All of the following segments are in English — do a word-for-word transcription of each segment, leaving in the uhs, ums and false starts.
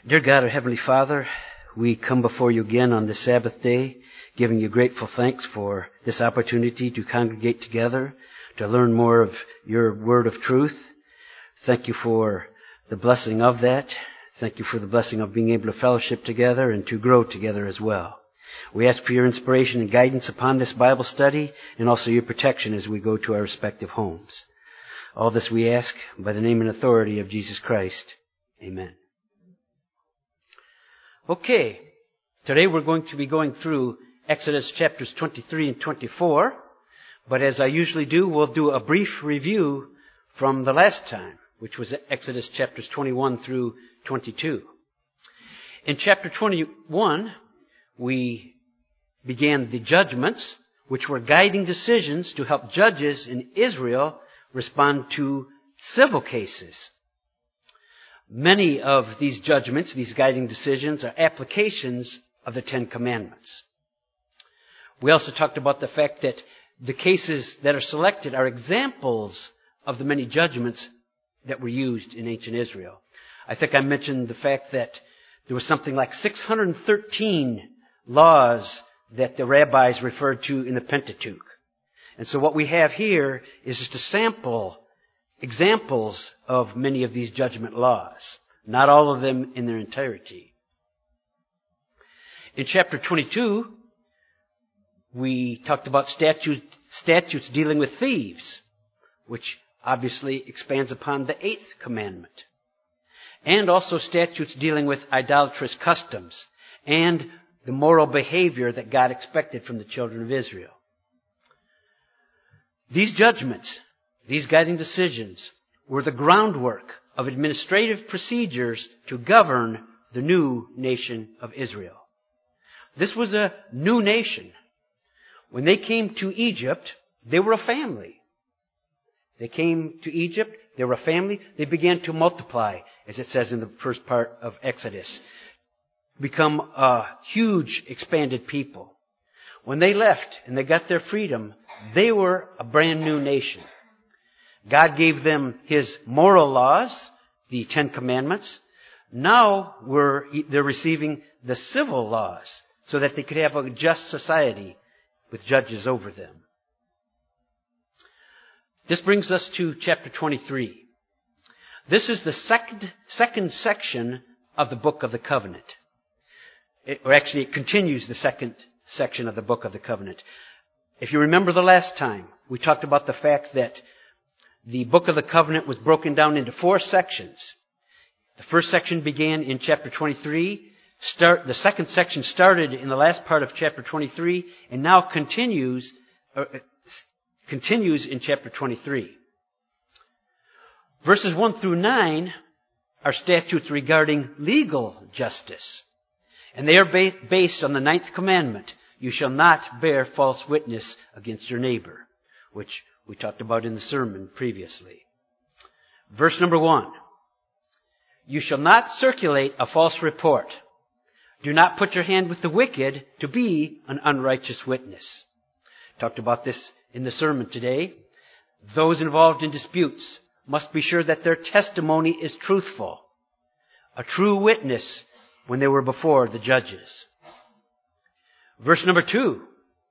Dear God, our Heavenly Father, we come before you again on this Sabbath day, giving you grateful thanks for this opportunity to congregate together, to learn more of your word of truth. Thank you for the blessing of that. Thank you for the blessing of being able to fellowship together and to grow together as well. We ask for your inspiration and guidance upon this Bible study and also your protection as we go to our respective homes. All this we ask by the name and authority of Jesus Christ. Amen. Okay, today we're going to be going through Exodus chapters twenty-three and twenty-four, but as I usually do, we'll do a brief review from the last time, which was Exodus chapters twenty-one through twenty-two. In chapter twenty-one, we began the judgments, which were guiding decisions to help judges in Israel respond to civil cases. Many of these judgments, these guiding decisions, are applications of the Ten Commandments. We also talked about the fact that the cases that are selected are examples of the many judgments that were used in ancient Israel. I think I mentioned the fact that there was something like six hundred thirteen laws that the rabbis referred to in the Pentateuch. And so what we have here is just a sample examples of many of these judgment laws, not all of them in their entirety. In chapter twenty-two, we talked about statutes, statutes dealing with thieves, which obviously expands upon the eighth commandment, and also statutes dealing with idolatrous customs and the moral behavior that God expected from the children of Israel. These judgments, these guiding decisions, were the groundwork of administrative procedures to govern the new nation of Israel. This was a new nation. When they came to Egypt, they were a family. They came to Egypt, they were a family. They began to multiply, as it says in the first part of Exodus, become a huge, expanded people. When they left and they got their freedom, they were a brand new nation. God gave them His moral laws, the Ten Commandments. Now we're, they're receiving the civil laws so that they could have a just society with judges over them. This brings us to chapter twenty-three. This is the second, second section of the Book of the Covenant. It, or actually, it continues the second section of the Book of the Covenant. If you remember the last time, we talked about the fact that the Book of the Covenant was broken down into four sections. The first section began in chapter twenty-three. Start, the second section started in the last part of chapter twenty-three and now continues, uh, continues in chapter twenty-three. Verses one through nine are statutes regarding legal justice. And they are ba- based on the ninth commandment. You shall not bear false witness against your neighbor, which we talked about in the sermon previously. Verse number one. You shall not circulate a false report. Do not put your hand with the wicked to be an unrighteous witness. Talked about this in the sermon today. Those involved in disputes must be sure that their testimony is truthful. A true witness when they were before the judges. Verse number two.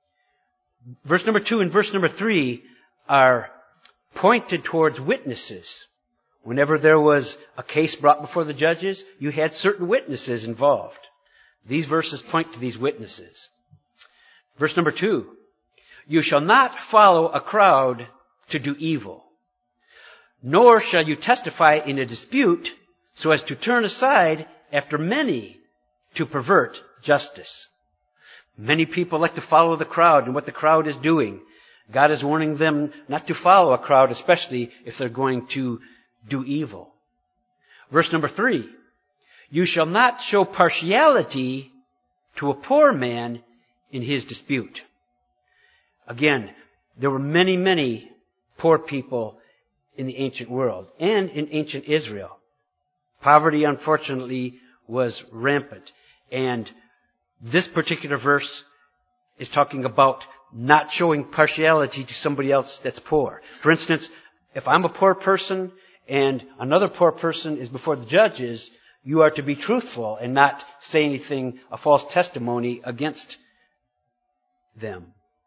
Verse number two and verse number three are pointed towards witnesses. Whenever there was a case brought before the judges, you had certain witnesses involved. These verses point to these witnesses. Verse number two. You shall not follow a crowd to do evil, nor shall you testify in a dispute so as to turn aside after many to pervert justice. Many people like to follow the crowd and what the crowd is doing. God is warning them not to follow a crowd, especially if they're going to do evil. Verse number three. You shall not show partiality to a poor man in his dispute. Again, there were many, many poor people in the ancient world and in ancient Israel. Poverty, unfortunately, was rampant. And this particular verse is talking about not showing partiality to somebody else that's poor. For instance, if I'm a poor person and another poor person is before the judges, you are to be truthful and not say anything, a false testimony against them.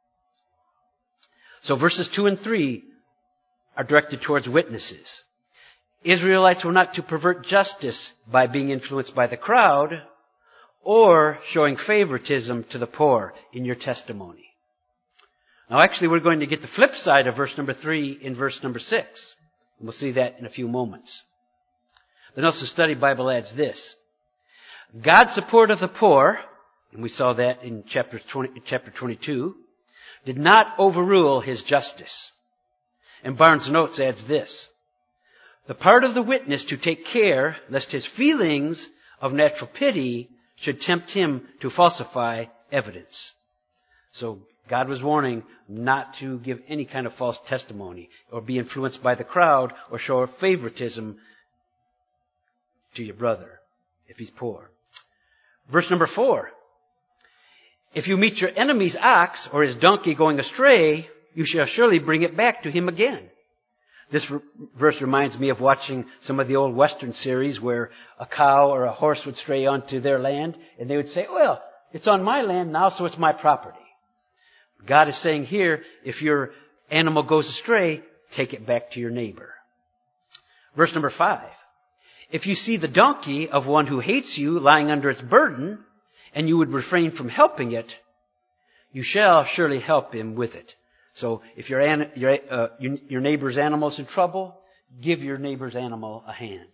So verses two and three are directed towards witnesses. Israelites were not to pervert justice by being influenced by the crowd or showing favoritism to the poor in your testimony. Now actually we're going to get the flip side of verse number three in verse number six. And we'll see that in a few moments. The Nelson Study Bible adds this. God's support of the poor, and we saw that in chapter twenty, chapter twenty-two, did not overrule his justice. And Barnes Notes adds this. The part of the witness to take care lest his feelings of natural pity should tempt him to falsify evidence. So God was warning not to give any kind of false testimony or be influenced by the crowd or show favoritism to your brother if he's poor. Verse number four. If you meet your enemy's ox or his donkey going astray, you shall surely bring it back to him again. This r- verse reminds me of watching some of the old Western series where a cow or a horse would stray onto their land and they would say, well, it's on my land now, so it's my property. God is saying here, if your animal goes astray, take it back to your neighbor. Verse number five. If you see the donkey of one who hates you lying under its burden, and you would refrain from helping it, you shall surely help him with it. So if your, your, uh, your neighbor's animal is in trouble, give your neighbor's animal a hand.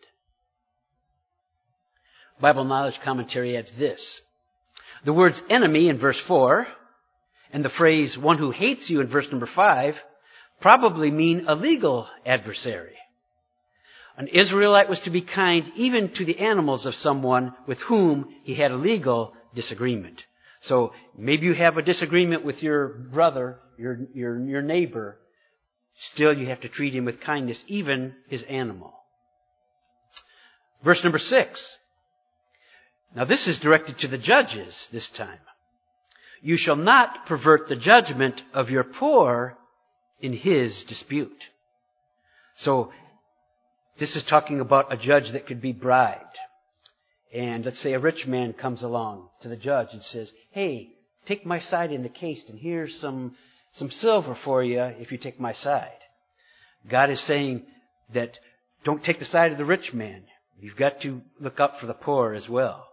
Bible Knowledge Commentary adds this. The words enemy in verse four and the phrase one who hates you in verse number five probably mean a legal adversary. An Israelite was to be kind even to the animals of someone with whom he had a legal disagreement. So maybe you have a disagreement with your brother, your, your, your neighbor. Still you have to treat him with kindness, even his animal. Verse number six. Now this is directed to the judges this time. You shall not pervert the judgment of your poor in his dispute. So this is talking about a judge that could be bribed. And let's say a rich man comes along to the judge and says, hey, take my side in the case and here's some, some silver for you if you take my side. God is saying that don't take the side of the rich man. You've got to look out for the poor as well.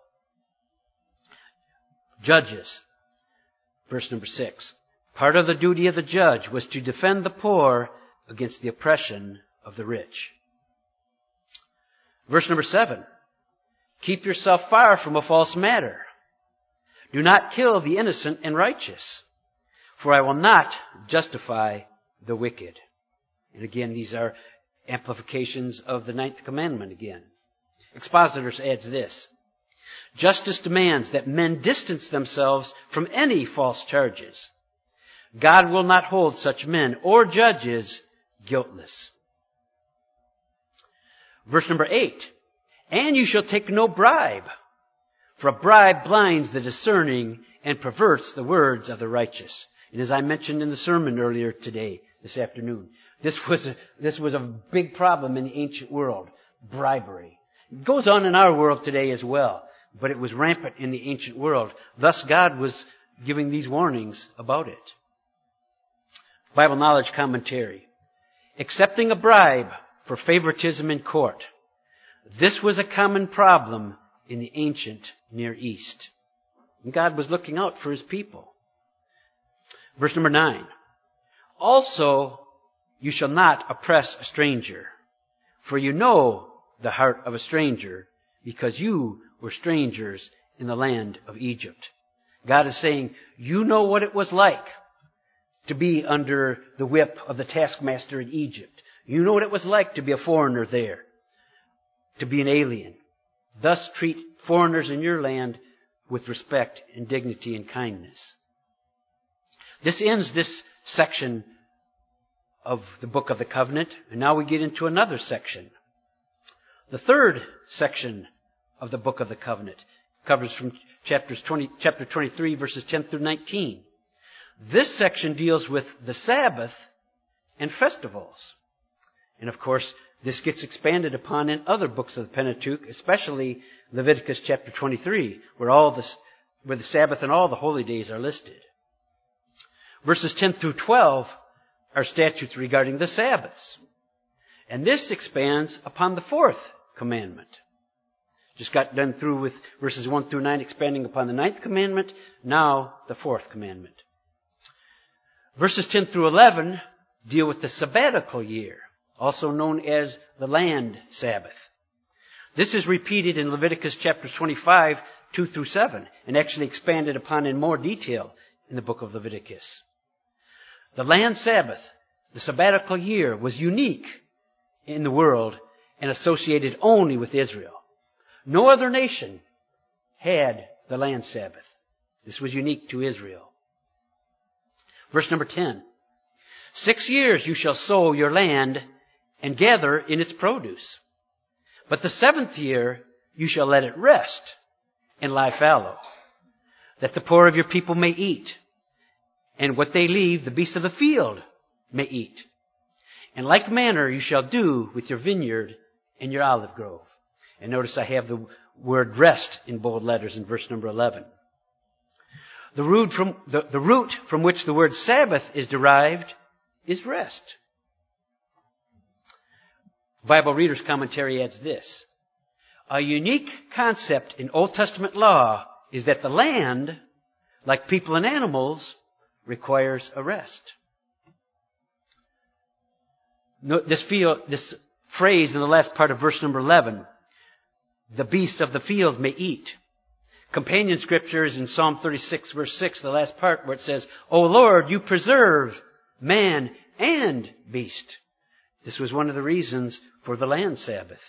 Judges, verse number six. Part of the duty of the judge was to defend the poor against the oppression of the rich. Verse number seven. Keep yourself far from a false matter. Do not kill the innocent and righteous, for I will not justify the wicked. And again, these are amplifications of the ninth commandment again. Expositors adds this. Justice demands that men distance themselves from any false charges. God will not hold such men or judges guiltless. Verse number eight. And you shall take no bribe, for a bribe blinds the discerning and perverts the words of the righteous. And as I mentioned in the sermon earlier today, this afternoon, this was a, this was a big problem in the ancient world, bribery. It goes on in our world today as well, but it was rampant in the ancient world. Thus God was giving these warnings about it. Bible Knowledge Commentary. Accepting a bribe for favoritism in court. This was a common problem in the ancient Near East. And God was looking out for his people. Verse number nine. Also, you shall not oppress a stranger, for you know the heart of a stranger, because you were strangers in the land of Egypt. God is saying, you know what it was like to be under the whip of the taskmaster in Egypt. You know what it was like to be a foreigner there. To be an alien. Thus treat foreigners in your land with respect and dignity and kindness. This ends this section of the Book of the Covenant, and now we get into another section. The third section of the Book of the Covenant covers from chapters twenty, chapter twenty-three, verses ten through nineteen. This section deals with the Sabbath and festivals. And of course, This gets expanded upon in other books of the Pentateuch, especially Leviticus chapter twenty-three, where all the, where the Sabbath and all the holy days are listed. Verses ten through twelve are statutes regarding the Sabbaths. And this expands upon the fourth commandment. Just got done through with verses one through nine expanding upon the ninth commandment. Now the fourth commandment. Verses ten through eleven deal with the sabbatical year, also known as the land Sabbath. This is repeated in Leviticus chapters twenty-five, two through seven, and actually expanded upon in more detail in the book of Leviticus. The land Sabbath, the sabbatical year, was unique in the world and associated only with Israel. No other nation had the land Sabbath. This was unique to Israel. Verse number ten. Six years you shall sow your land and gather in its produce. But the seventh year you shall let it rest and lie fallow, that the poor of your people may eat, and what they leave the beasts of the field may eat. In like manner you shall do with your vineyard and your olive grove. And notice I have the word rest in bold letters in verse number eleven. The root from, the, the root from which the word Sabbath is derived is rest. Bible Reader's Commentary adds this. A unique concept in Old Testament law is that the land, like people and animals, requires a rest. This, field, this phrase in the last part of verse number eleven, the beasts of the field may eat. Companion scripture is in Psalm thirty-six verse six, the last part where it says, O Lord, you preserve man and beast. This was one of the reasons for the land Sabbath.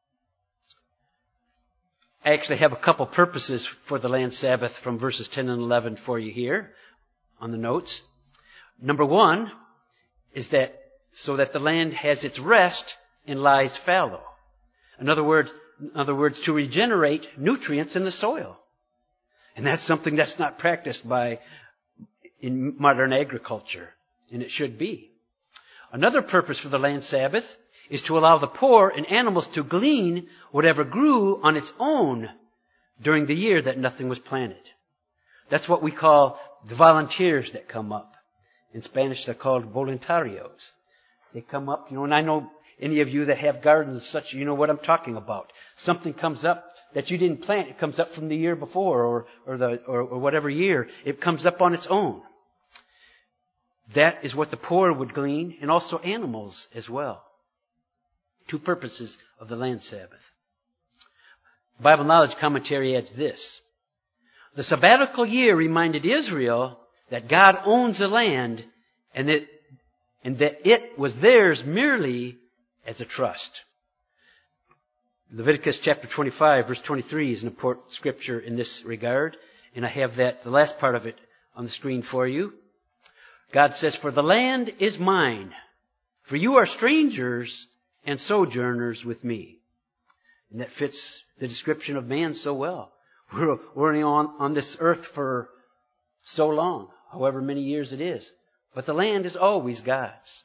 I actually have a couple purposes for the land Sabbath from verses ten and eleven for you here on the notes. Number one is that so that the land has its rest and lies fallow. In other words, in other words, to regenerate nutrients in the soil. And that's something that's not practiced by in modern agriculture, and it should be. Another purpose for the land Sabbath is to allow the poor and animals to glean whatever grew on its own during the year that nothing was planted. That's what we call the volunteers that come up. In Spanish, they're called voluntarios. They come up, you know, and I know any of you that have gardens and such, you know what I'm talking about. Something comes up that you didn't plant. It comes up from the year before or, or, the, or, or whatever year. It comes up on its own. That is what the poor would glean, and also animals as well. Two purposes of the land Sabbath. Bible Knowledge Commentary adds this. The sabbatical year reminded Israel that God owns the land and that, and that it was theirs merely as a trust. Leviticus chapter twenty-five verse twenty-three is an important scripture in this regard, and I have that, the last part of it, on the screen for you. God says, for the land is mine, for you are strangers and sojourners with me. And that fits the description of man so well. We're, we're only on, on this earth for so long, however many years it is. But the land is always God's.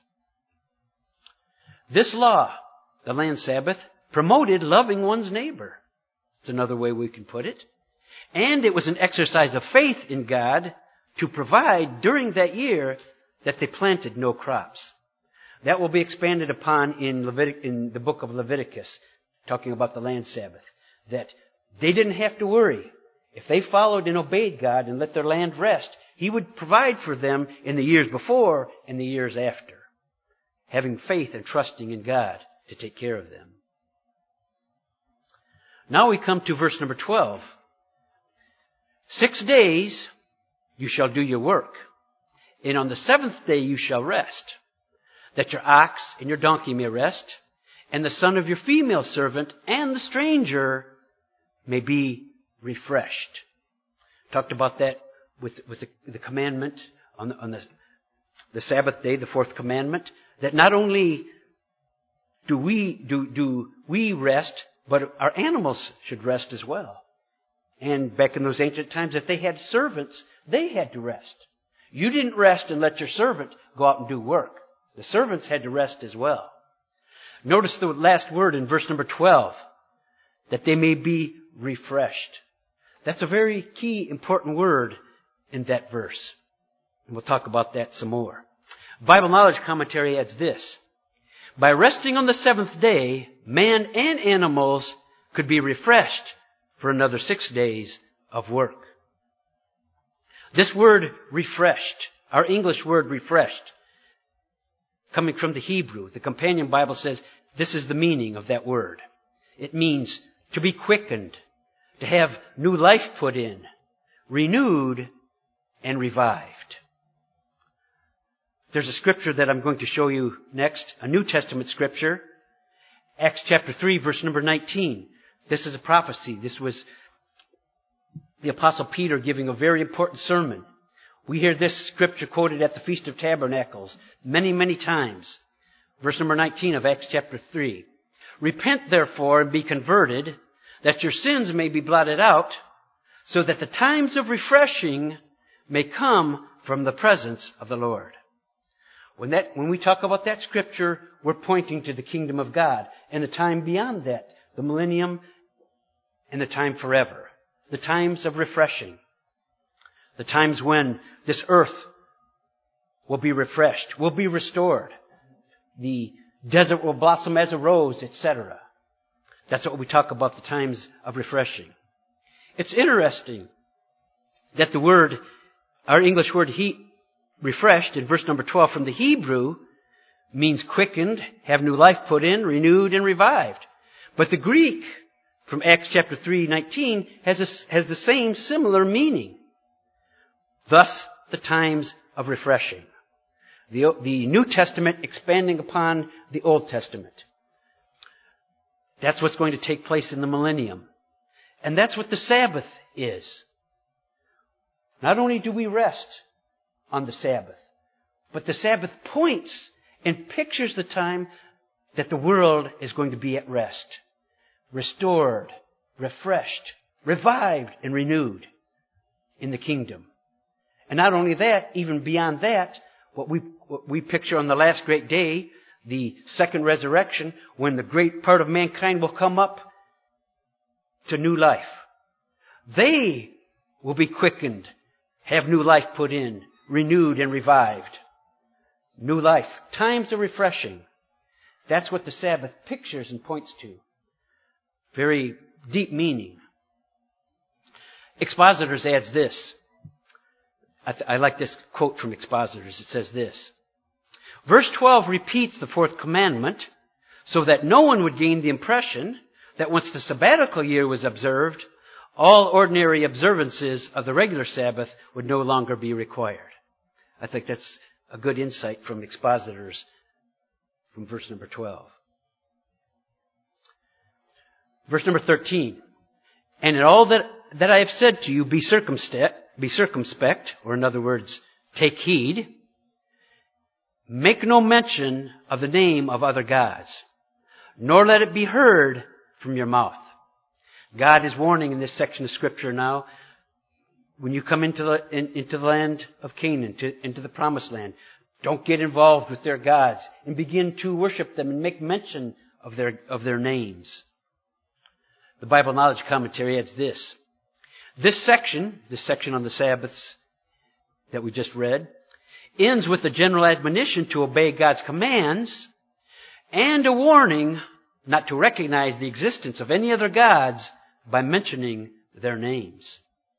This law, the land Sabbath, promoted loving one's neighbor. It's another way we can put it. And it was an exercise of faith in God to provide during that year that they planted no crops. That will be expanded upon in, Levitic, in the book of Leviticus, talking about the land Sabbath. That they didn't have to worry. If they followed and obeyed God and let their land rest, He would provide for them in the years before and the years after. Having faith and trusting in God to take care of them. Now we come to verse number twelve. Six days you shall do your work, and on the seventh day you shall rest, that your ox and your donkey may rest, and the son of your female servant and the stranger may be refreshed. Talked about that with, with the, the commandment on, the, on the, the Sabbath day, the fourth commandment, that not only do we, do, do we rest, but our animals should rest as well. And back in those ancient times, if they had servants, they had to rest. You didn't rest and let your servant go out and do work. The servants had to rest as well. Notice the last word in verse number twelve, that they may be refreshed. That's a very key, important word in that verse. And we'll talk about that some more. Bible Knowledge Commentary adds this: by resting on the seventh day, man and animals could be refreshed for another six days of work. This word refreshed, our English word refreshed, coming from the Hebrew, the Companion Bible says this is the meaning of that word. It means to be quickened, to have new life put in, renewed, and revived. There's a scripture that I'm going to show you next, a New Testament scripture, Acts chapter three, verse number nineteen. This is a prophecy. This was the Apostle Peter giving a very important sermon. We hear this scripture quoted at the Feast of Tabernacles many, many times. Verse number nineteen of Acts chapter three. Repent therefore and be converted, that your sins may be blotted out, so that the times of refreshing may come from the presence of the Lord. When that, when we talk about that scripture, we're pointing to the kingdom of God and the time beyond that, the millennium and the time forever. The times of refreshing. The times when this earth will be refreshed, will be restored. The desert will blossom as a rose, et cetera. That's what we talk about, the times of refreshing. It's interesting that the word, our English word he, refreshed in verse number twelve from the Hebrew means quickened, have new life put in, renewed, and revived. But the Greek from Acts chapter three nineteen has, a, has the same similar meaning. Thus, the times of refreshing. The, the New Testament expanding upon the Old Testament. That's what's going to take place in the millennium. And that's what the Sabbath is. Not only do we rest on the Sabbath, but the Sabbath points and pictures the time that the world is going to be at rest. Restored, refreshed, revived, and renewed in the kingdom. And not only that, even beyond that, what we, what we picture on the last great day, the second resurrection, when the great part of mankind will come up to new life. They will be quickened, have new life put in, renewed and revived. New life. Times of refreshing. That's what the Sabbath pictures and points to. Very deep meaning. Expositors adds this. I, th- I like this quote from Expositors. It says this: verse twelve repeats the fourth commandment so that no one would gain the impression that once the sabbatical year was observed, all ordinary observances of the regular Sabbath would no longer be required. I think that's a good insight from Expositors from verse number twelve. Verse number thirteen. And in all that, that I have said to you, be circumspect, be circumspect, or in other words, take heed. Make no mention of the name of other gods, nor let it be heard from your mouth. God is warning in this section of Scripture now, when you come into the, in, into the land of Canaan, to, into the promised land, don't get involved with their gods and begin to worship them and make mention of their, of their names. The Bible Knowledge Commentary adds this. This section, this section on the Sabbaths that we just read, ends with a general admonition to obey God's commands and a warning not to recognize the existence of any other gods by mentioning their names.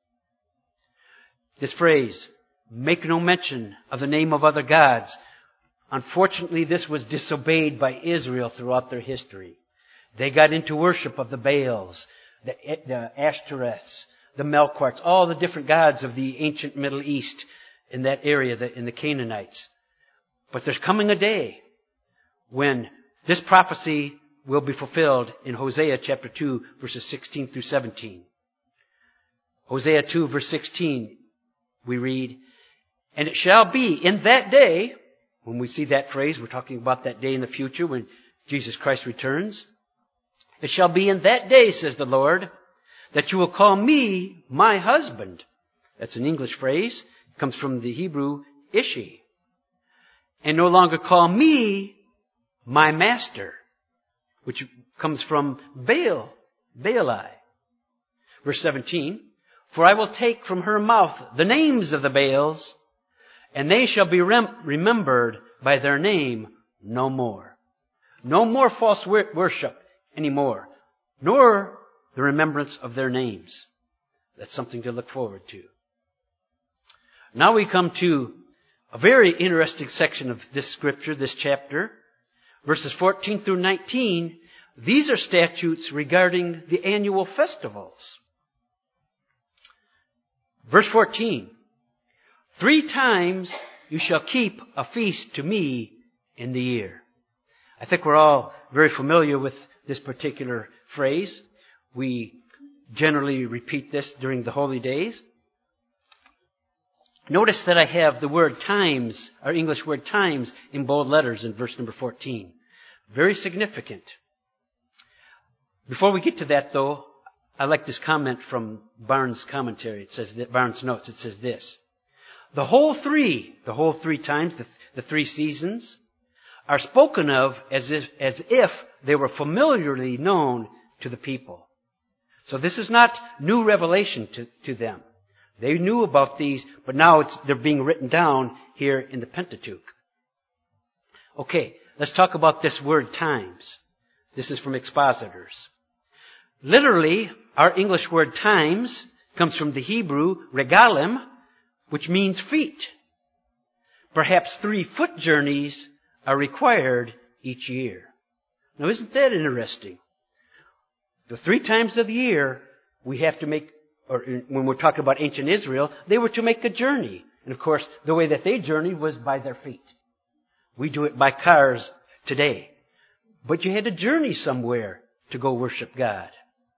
This phrase, make no mention of the name of other gods. Unfortunately, this was disobeyed by Israel throughout their history. They got into worship of the Baals, the, the Ashtoreths, the Melquarts, all the different gods of the ancient Middle East in that area, the, in the Canaanites. But there's coming a day when this prophecy will be fulfilled in Hosea chapter two, verses sixteen through seventeen. Hosea two, verse sixteen, we read, and it shall be in that day, when we see that phrase, we're talking about that day in the future when Jesus Christ returns. It shall be in that day, says the Lord, that you will call me my husband. That's an English phrase. It comes from the Hebrew ishi. And no longer call me my master. which comes from Baal, Baali. Verse seventeen, for I will take from her mouth the names of the Baals, and they shall be rem- remembered by their name no more. No more false wor- worship anymore, nor the remembrance of their names. That's something to look forward to. Now we come to a very interesting section of this scripture, this chapter. Verses fourteen through nineteen, these are statutes regarding the annual festivals. Verse fourteen, three times you shall keep a feast to me in the year. I think we're all very familiar with this particular phrase. We generally repeat this during the holy days. Notice that I have the word times, our English word times, in bold letters in verse number fourteen. Very significant. Before we get to that, though, I like this comment from Barnes' commentary. It says that, Barnes' notes, it says this. The whole three, the whole three times, the, the three seasons, are spoken of as if, as if they were familiarly known to the people. So this is not new revelation to, to them. They knew about these, but now it's, they're being written down here in the Pentateuch. Okay, let's talk about this word times. This is from expositors. Literally, our English word times comes from the Hebrew regalim, which means feet. Perhaps three foot journeys are required each year. Now, isn't that interesting? The three times of the year, we have to make, or when we're talking about ancient Israel, they were to make a journey. And of course, the way that they journeyed was by their feet. We do it by cars today. But you had to journey somewhere to go worship God.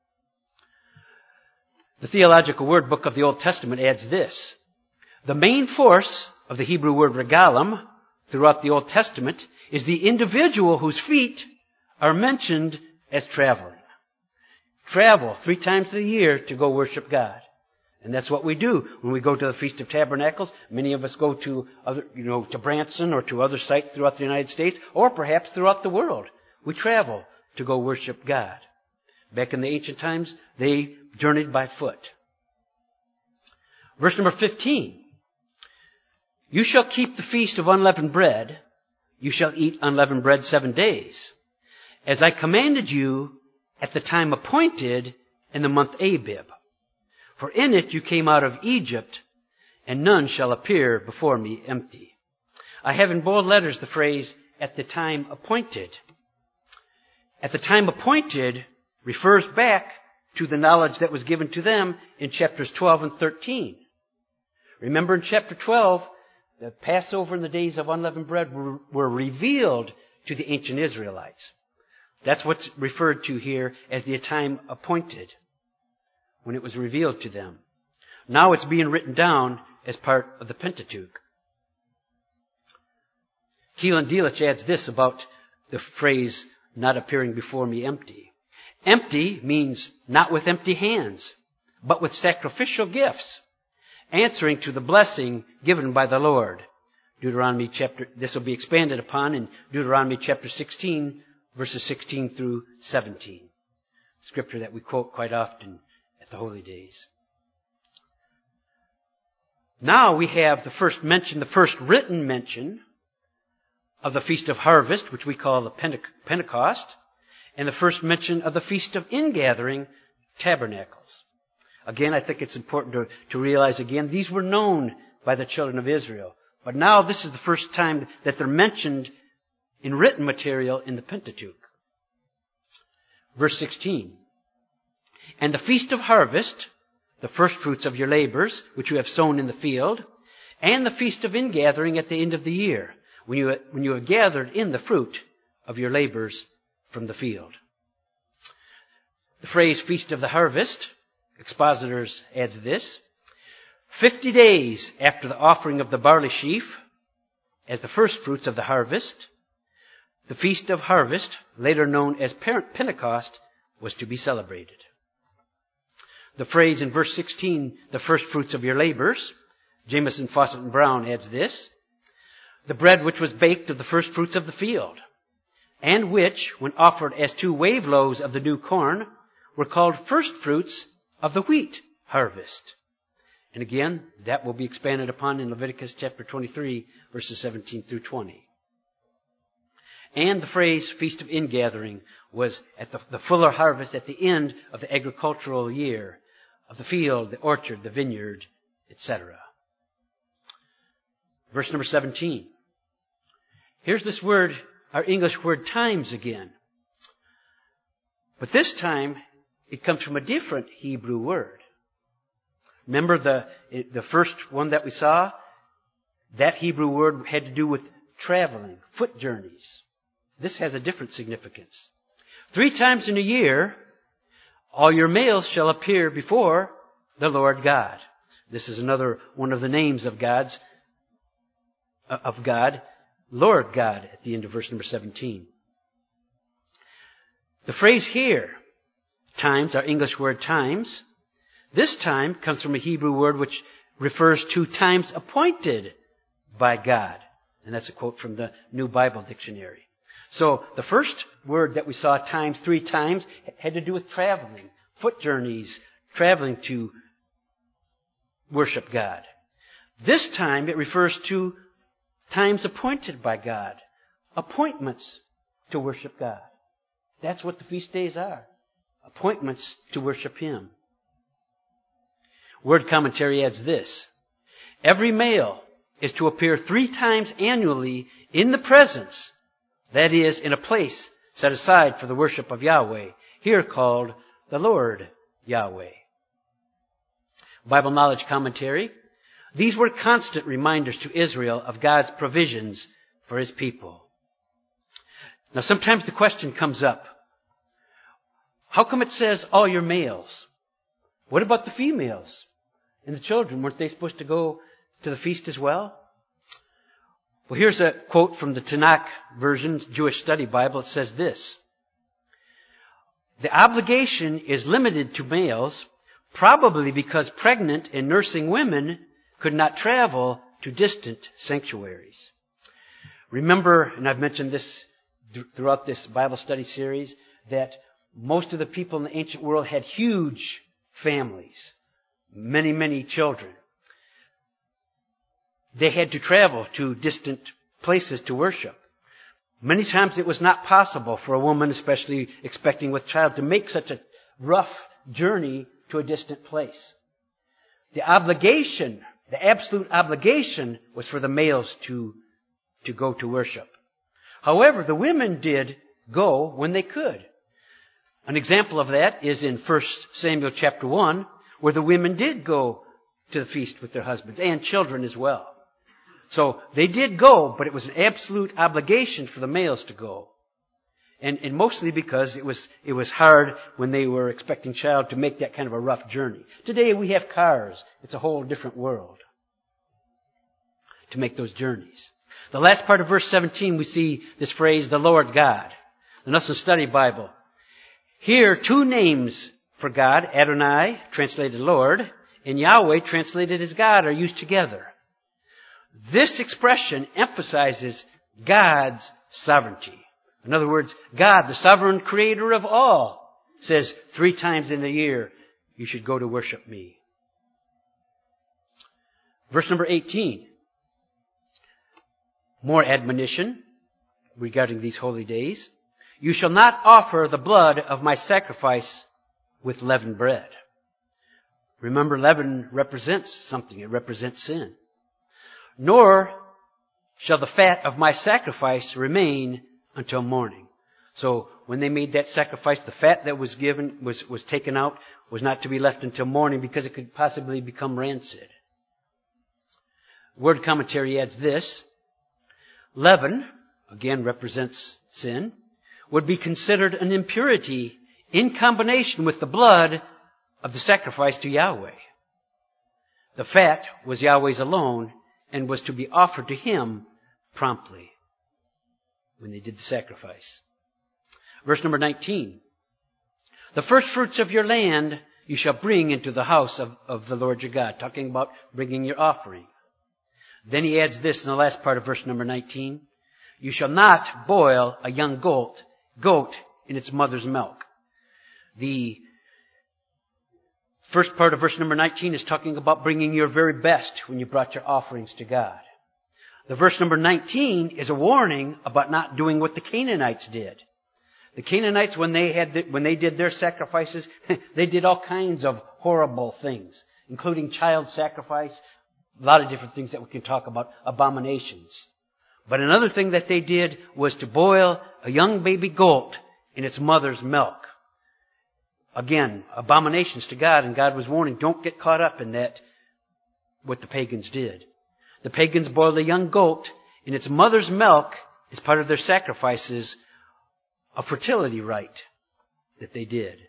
The Theological Word Book of the Old Testament adds this. The main force of the Hebrew word regalim throughout the Old Testament is the individual whose feet are mentioned as traveling. Travel three times a year to go worship God. And that's what we do when we go to the Feast of Tabernacles. Many of us go to other, you know, to Branson or to other sites throughout the United States or perhaps throughout the world. We travel to go worship God. Back in the ancient times, they journeyed by foot. Verse number fifteen. You shall keep the feast of unleavened bread. You shall eat unleavened bread seven days. As I commanded you at the time appointed in the month Abib. For in it you came out of Egypt, and none shall appear before me empty. I have in bold letters the phrase, at the time appointed. At the time appointed refers back to the knowledge that was given to them in chapters twelve and thirteen. Remember in chapter twelve, the Passover and the days of unleavened bread were, were revealed to the ancient Israelites. That's what's referred to here as the time appointed, when it was revealed to them. Now it's being written down as part of the Pentateuch. Keelan Delitzsch adds this about the phrase, not appearing before me empty. Empty means not with empty hands, but with sacrificial gifts, answering to the blessing given by the Lord. Deuteronomy chapter, this will be expanded upon in Deuteronomy chapter sixteen, verses sixteen through seventeen. Scripture that we quote quite often at the holy days. Now we have the first mention, the first written mention of the Feast of Harvest, which we call the Pentecost, and the first mention of the Feast of Ingathering, Tabernacles. Again, I think it's important to, to realize again, these were known by the children of Israel. But now this is the first time that they're mentioned in written material in the Pentateuch. Verse sixteen. And the Feast of Harvest, the first fruits of your labors, which you have sown in the field, and the Feast of Ingathering at the end of the year, when you, when you have gathered in the fruit of your labors from the field. The phrase Feast of the Harvest, expositors adds this, fifty days after the offering of the barley sheaf, as the first fruits of the harvest, the Feast of Harvest, later known as Pentecost, was to be celebrated. The phrase in verse sixteen, the first fruits of your labors, Jameson, Fawcett, and Brown adds this, the bread which was baked of the first fruits of the field. and which, when offered as two wave loaves of the new corn, were called first fruits of the wheat harvest. And again, that will be expanded upon in Leviticus chapter twenty-three, verses seventeen through twenty. And the phrase Feast of Ingathering was at the, the fuller harvest at the end of the agricultural year, of the field, the orchard, the vineyard, et cetera. Verse number seventeen. Here's this word, our English word times again. But this time, it comes from a different Hebrew word. Remember the, the first one that we saw? That Hebrew word had to do with traveling, foot journeys. This has a different significance. Three times in a year, all your males shall appear before the Lord God. This is another one of the names of God's, of God, Lord God, at the end of verse number seventeen. The phrase here, times, our English word times, this time comes from a Hebrew word which refers to times appointed by God. And that's a quote from the New Bible Dictionary. So the first word that we saw, times, three times, had to do with traveling, foot journeys, traveling to worship God. This time it refers to times appointed by God, appointments to worship God. That's what the feast days are, appointments to worship Him. Word commentary adds this: every male is to appear three times annually in the presence, that is, in a place set aside for the worship of Yahweh, here called the Lord Yahweh. Bible Knowledge Commentary: these were constant reminders to Israel of God's provisions for His people. Now sometimes the question comes up, how come it says all your males? What about the females and the children? Weren't they supposed to go to the feast as well? Well, here's a quote from the Tanakh version, Jewish Study Bible. It says this: the obligation is limited to males, probably because pregnant and nursing women could not travel to distant sanctuaries. Remember, and I've mentioned this throughout this Bible study series, that most of the people in the ancient world had huge families, many, many children. They had to travel to distant places to worship. Many times it was not possible for a woman, especially expecting with child, to make such a rough journey to a distant place. The obligation, the absolute obligation, was for the males to, to go to worship. However, the women did go when they could. An example of that is in First Samuel chapter one, where the women did go to the feast with their husbands and children as well. So they did go, but it was an absolute obligation for the males to go. And, and mostly because it was, it was hard when they were expecting child to make that kind of a rough journey. Today we have cars. It's a whole different world to make those journeys. The last part of verse seventeen, we see this phrase, the Lord God. The Nelson Study Bible. Here, two names for God, Adonai, translated Lord, and Yahweh, translated as God, are used together. This expression emphasizes God's sovereignty. In other words, God, the sovereign creator of all, says three times in the year, you should go to worship me. Verse number eighteen. More admonition regarding these holy days. You shall not offer the blood of my sacrifice with leavened bread. Remember, leaven represents something. It represents sin. Nor shall the fat of my sacrifice remain until morning. So when they made that sacrifice, the fat that was given, was, was taken out, was not to be left until morning because it could possibly become rancid. Word commentary adds this: leaven, again represents sin, would be considered an impurity in combination with the blood of the sacrifice to Yahweh. The fat was Yahweh's alone and was to be offered to Him promptly when they did the sacrifice. Verse number nineteen. The first fruits of your land you shall bring into the house of, of the Lord your God. Talking about bringing your offering. Then he adds this in the last part of verse number nineteen. You shall not boil a young goat, goat in its mother's milk. The first part of verse number nineteen is talking about bringing your very best when you brought your offerings to God. The verse number nineteen is a warning about not doing what the Canaanites did. The Canaanites, when they had, the, when they did their sacrifices, they did all kinds of horrible things, including child sacrifice, a lot of different things that we can talk about, abominations. But another thing that they did was to boil a young baby goat in its mother's milk. Again, abominations to God, and God was warning, don't get caught up in that, what the pagans did. The pagans boiled a young goat in its mother's milk as part of their sacrifices, a fertility rite that they did.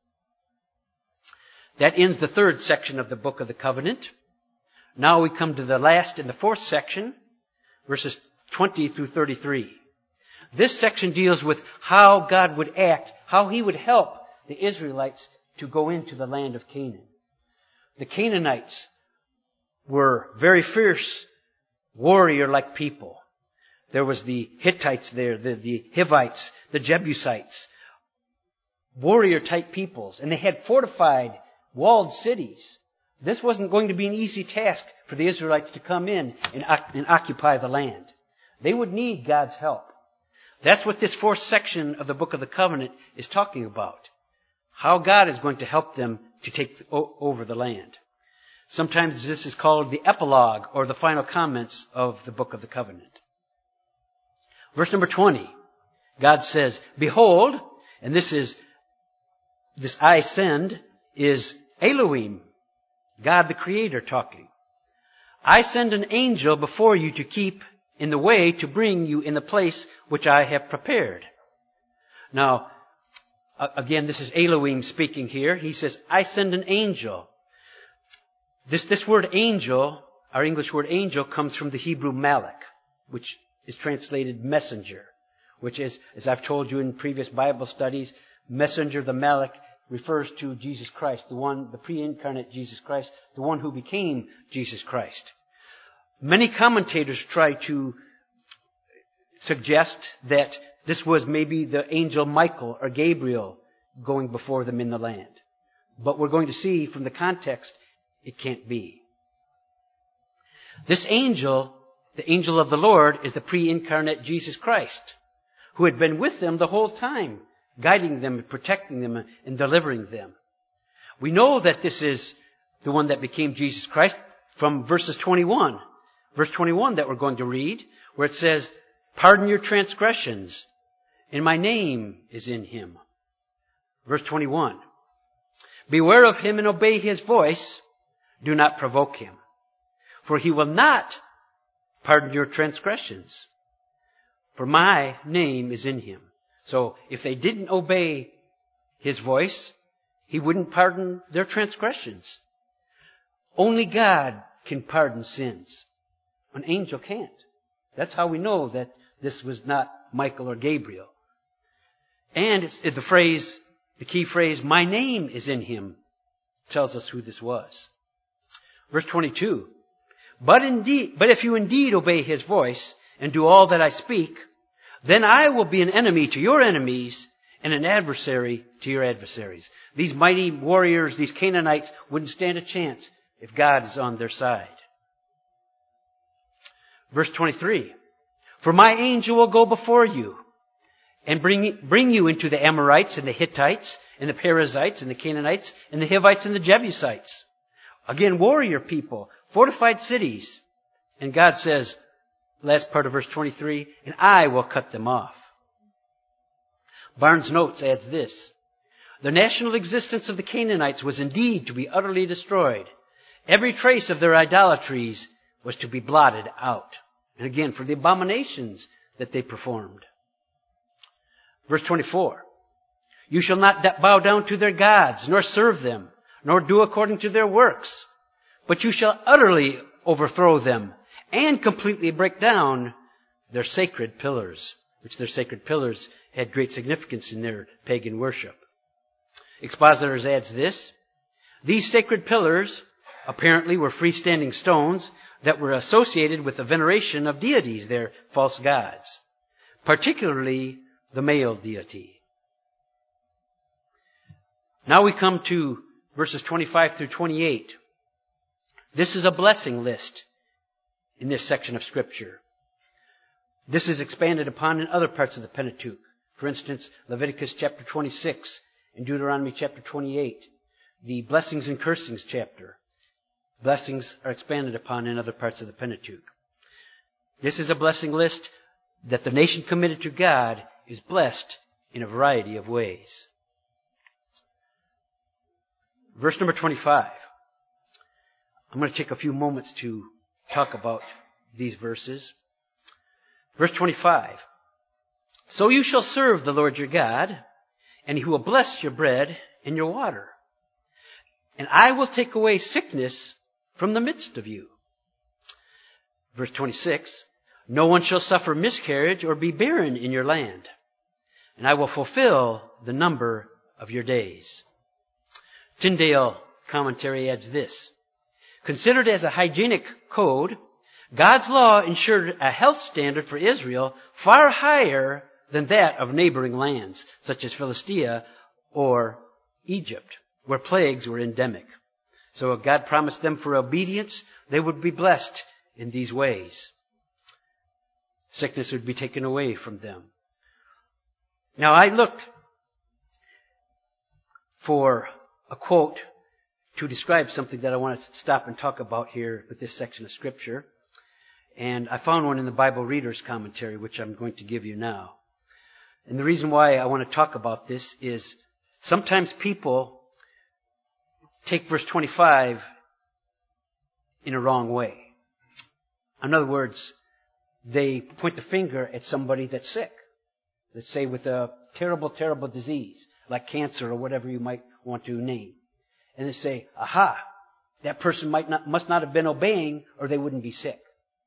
That ends the third section of the Book of the Covenant. Now we come to the last and the fourth section, verses twenty through thirty-three. This section deals with how God would act, how He would help the Israelites to go into the land of Canaan. The Canaanites were very fierce, warrior-like people. There was the Hittites there, the, the Hivites, the Jebusites, warrior-type peoples, and they had fortified, walled cities. This wasn't going to be an easy task for the Israelites to come in and, and occupy the land. They would need God's help. That's what this fourth section of the Book of the Covenant is talking about. How God is going to help them to take over the land. Sometimes this is called the epilogue or the final comments of the Book of the Covenant. Verse number twenty, God says, behold, and this is, this I send is Elohim, God the Creator talking. I send an angel before you to keep in the way to bring you in the place which I have prepared. Now, again, this is Elohim speaking here. He says, I send an angel. This, this word angel, our English word angel, comes from the Hebrew malak, which is translated messenger, which is, as I've told you in previous Bible studies, messenger, the malak, refers to Jesus Christ, the one, the pre-incarnate Jesus Christ, the one who became Jesus Christ. Many commentators try to suggest that this was maybe the angel Michael or Gabriel going before them in the land. But we're going to see from the context, it can't be. This angel, the angel of the Lord, is the pre-incarnate Jesus Christ, who had been with them the whole time, guiding them, protecting them, and delivering them. We know that this is the one that became Jesus Christ from verses twenty-one. Verse twenty-one that we're going to read, where it says, pardon your transgressions, and my name is in him. Verse twenty-one, beware of him and obey his voice. Do not provoke him, for he will not pardon your transgressions, for my name is in him. So if they didn't obey his voice, he wouldn't pardon their transgressions. Only God can pardon sins. An angel can't. That's how we know that this was not Michael or Gabriel. And it's the phrase, the key phrase, my name is in him, tells us who this was. Verse twenty-two, but indeed, but if you indeed obey his voice and do all that I speak, then I will be an enemy to your enemies and an adversary to your adversaries. These mighty warriors, these Canaanites, wouldn't stand a chance if God is on their side. Verse twenty-three, for my angel will go before you and bring, bring you into the Amorites and the Hittites and the Perizzites and the Canaanites and the Hivites and the Jebusites. Again, warrior people, fortified cities. And God says, last part of verse twenty-three, and I will cut them off. Barnes Notes adds this, the national existence of the Canaanites was indeed to be utterly destroyed. Every trace of their idolatries was to be blotted out. And again, for the abominations that they performed. Verse twenty-four, you shall not bow down to their gods, nor serve them, nor do according to their works, but you shall utterly overthrow them and completely break down their sacred pillars, which their sacred pillars had great significance in their pagan worship. Expositors adds this, these sacred pillars apparently were freestanding stones that were associated with the veneration of deities, their false gods. particularly the male deity. Now we come to verses twenty-five through twenty-eight. This is a blessing list in this section of Scripture. This is expanded upon in other parts of the Pentateuch. For instance, Leviticus chapter twenty-six and Deuteronomy chapter twenty-eight. The blessings and cursings chapter. Blessings are expanded upon in other parts of the Pentateuch. This is a blessing list that the nation committed to God is blessed in a variety of ways. Verse number twenty-five. I'm going to take a few moments to talk about these verses. Verse twenty-five. So you shall serve the Lord your God, and he will bless your bread and your water. And I will take away sickness from the midst of you. Verse twenty-six. No one shall suffer miscarriage or be barren in your land, and I will fulfill the number of your days. Tyndale commentary adds this. Considered as a hygienic code, God's law ensured a health standard for Israel far higher than that of neighboring lands, such as Philistia or Egypt, where plagues were endemic. So God promised them for obedience, they would be blessed in these ways. Sickness would be taken away from them. Now I looked for a quote to describe something that I want to stop and talk about here with this section of Scripture. And I found one in the Bible Reader's Commentary, which I'm going to give you now. And the reason why I want to talk about this is sometimes people take verse twenty-five in a wrong way. In other words, they point the finger at somebody that's sick. Let's say with a terrible, terrible disease, like cancer or whatever you might want to name. And they say, aha, that person might not, must not have been obeying or they wouldn't be sick.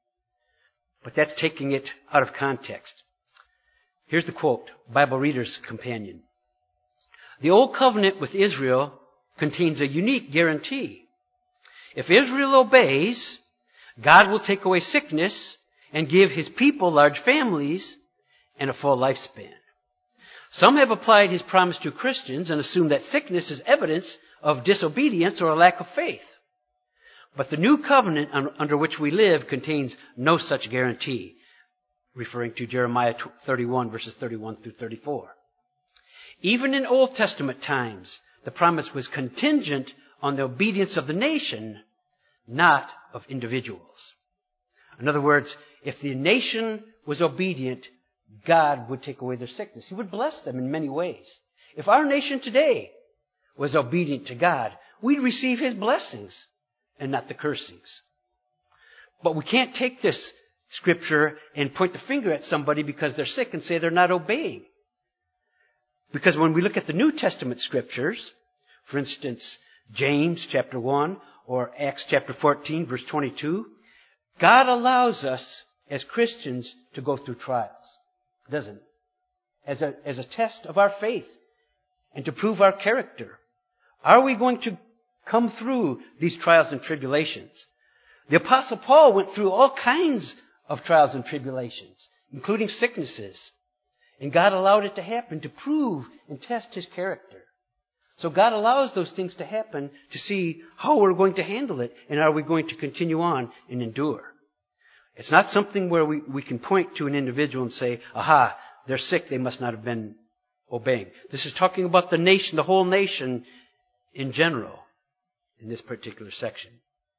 But that's taking it out of context. Here's the quote, Bible Reader's Companion. The Old Covenant with Israel contains a unique guarantee. If Israel obeys, God will take away sickness and give his people large families and a full lifespan. Some have applied his promise to Christians and assumed that sickness is evidence of disobedience or a lack of faith. But the new covenant under which we live contains no such guarantee, referring to Jeremiah thirty-one, verses thirty-one through thirty-four. Even in Old Testament times, the promise was contingent on the obedience of the nation, not of individuals. In other words, if the nation was obedient, God would take away their sickness. He would bless them in many ways. If our nation today was obedient to God, we'd receive his blessings and not the cursings. But we can't take this scripture and point the finger at somebody because they're sick and say they're not obeying. Because when we look at the New Testament scriptures, for instance, James chapter one or Acts chapter fourteen, verse twenty-two, God allows us as Christians to go through trials, doesn't it? As a, as a test of our faith and to prove our character. Are we going to come through these trials and tribulations? The Apostle Paul went through all kinds of trials and tribulations, including sicknesses. And God allowed it to happen to prove and test his character. So God allows those things to happen to see how we're going to handle it and are we going to continue on and endure. It's not something where we, we can point to an individual and say, aha, they're sick, they must not have been obeying. This is talking about the nation, the whole nation in general in this particular section.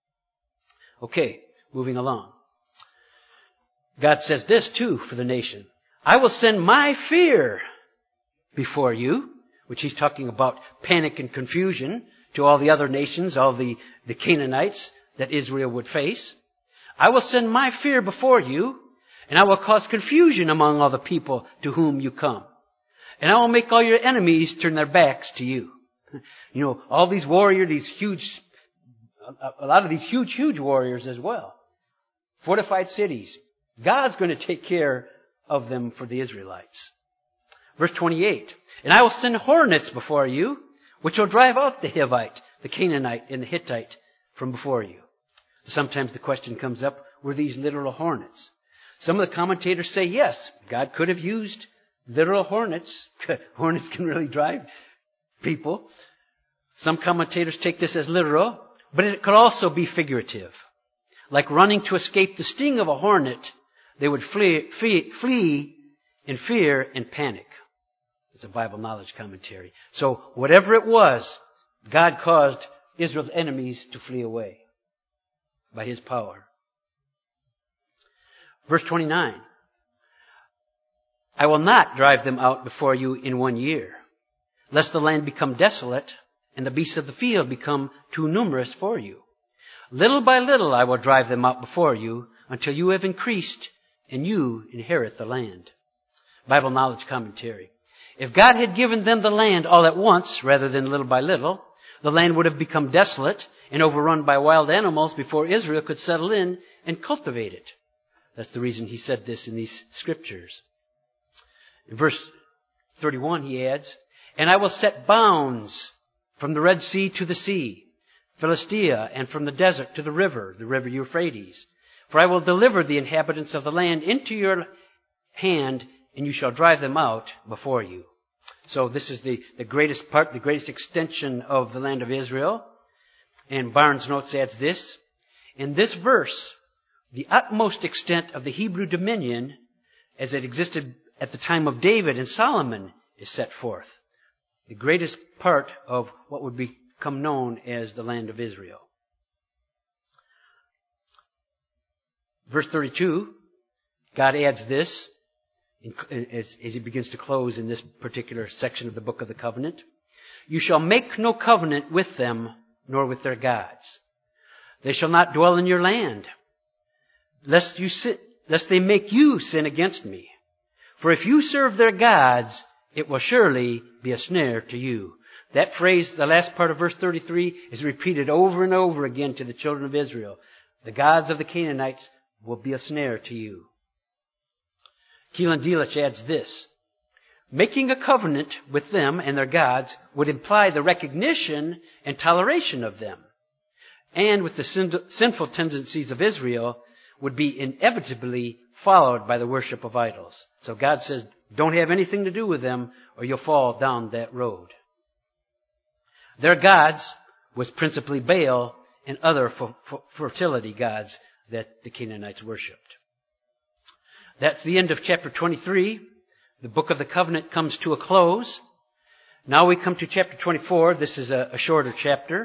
Okay, moving along. God says this too for the nation. I will send my fear before you, which he's talking about panic and confusion to all the other nations, all the, the Canaanites that Israel would face. I will send my fear before you, and I will cause confusion among all the people to whom you come. And I will make all your enemies turn their backs to you. You know, all these warriors, these huge, a lot of these huge, huge warriors as well. Fortified cities. God's going to take care of them for the Israelites. Verse twenty-eight. And I will send hornets before you, which will drive out the Hivite, the Canaanite, and the Hittite from before you. Sometimes the question comes up, were these literal hornets? Some of the commentators say, yes, God could have used literal hornets. Hornets can really drive people. Some commentators take this as literal, but it could also be figurative. Like running to escape the sting of a hornet, they would flee, flee, flee in fear and panic. It's a Bible knowledge commentary. So whatever it was, God caused Israel's enemies to flee away by His power. Verse twenty-nine. I will not drive them out before you in one year, lest the land become desolate and the beasts of the field become too numerous for you. Little by little I will drive them out before you until you have increased and you inherit the land. Bible knowledge commentary. If God had given them the land all at once rather than little by little, the land would have become desolate and overrun by wild animals before Israel could settle in and cultivate it. That's the reason He said this in these scriptures. In verse thirty-one He adds, and I will set bounds from the Red Sea to the sea, Philistia, and from the desert to the river, the river Euphrates. For I will deliver the inhabitants of the land into your hand, and you shall drive them out before you. So this is the, the greatest part, the greatest extension of the land of Israel. And Barnes Notes adds this. In this verse, the utmost extent of the Hebrew dominion as it existed at the time of David and Solomon is set forth. The greatest part of what would become known as the land of Israel. Verse thirty-two, God adds this as, as He begins to close in this particular section of the book of the covenant. You shall make no covenant with them, nor with their gods. They shall not dwell in your land, lest you sin, lest they make you sin against me. For if you serve their gods, it will surely be a snare to you. That phrase, the last part of verse thirty-three, is repeated over and over again to the children of Israel. The gods of the Canaanites will be a snare to you. Keelan Delitzsch adds this. Making a covenant with them and their gods would imply the recognition and toleration of them. And with the sin- sinful tendencies of Israel would be inevitably followed by the worship of idols. So God says, don't have anything to do with them or you'll fall down that road. Their gods was principally Baal and other f- f- fertility gods that the Canaanites worshipped. That's the end of chapter twenty-three. The book of the covenant comes to a close. Now we come to chapter twenty-four. This is a, a shorter chapter.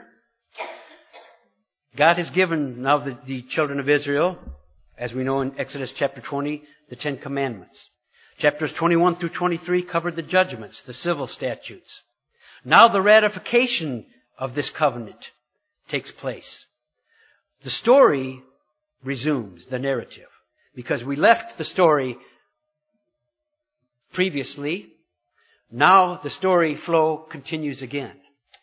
God has given now the, the children of Israel, as we know in Exodus chapter twenty, the Ten Commandments. Chapters twenty-one through twenty-three covered the judgments, the civil statutes. Now the ratification of this covenant takes place. The story resumes, the narrative, because we left the story previously. Now the story flow continues again.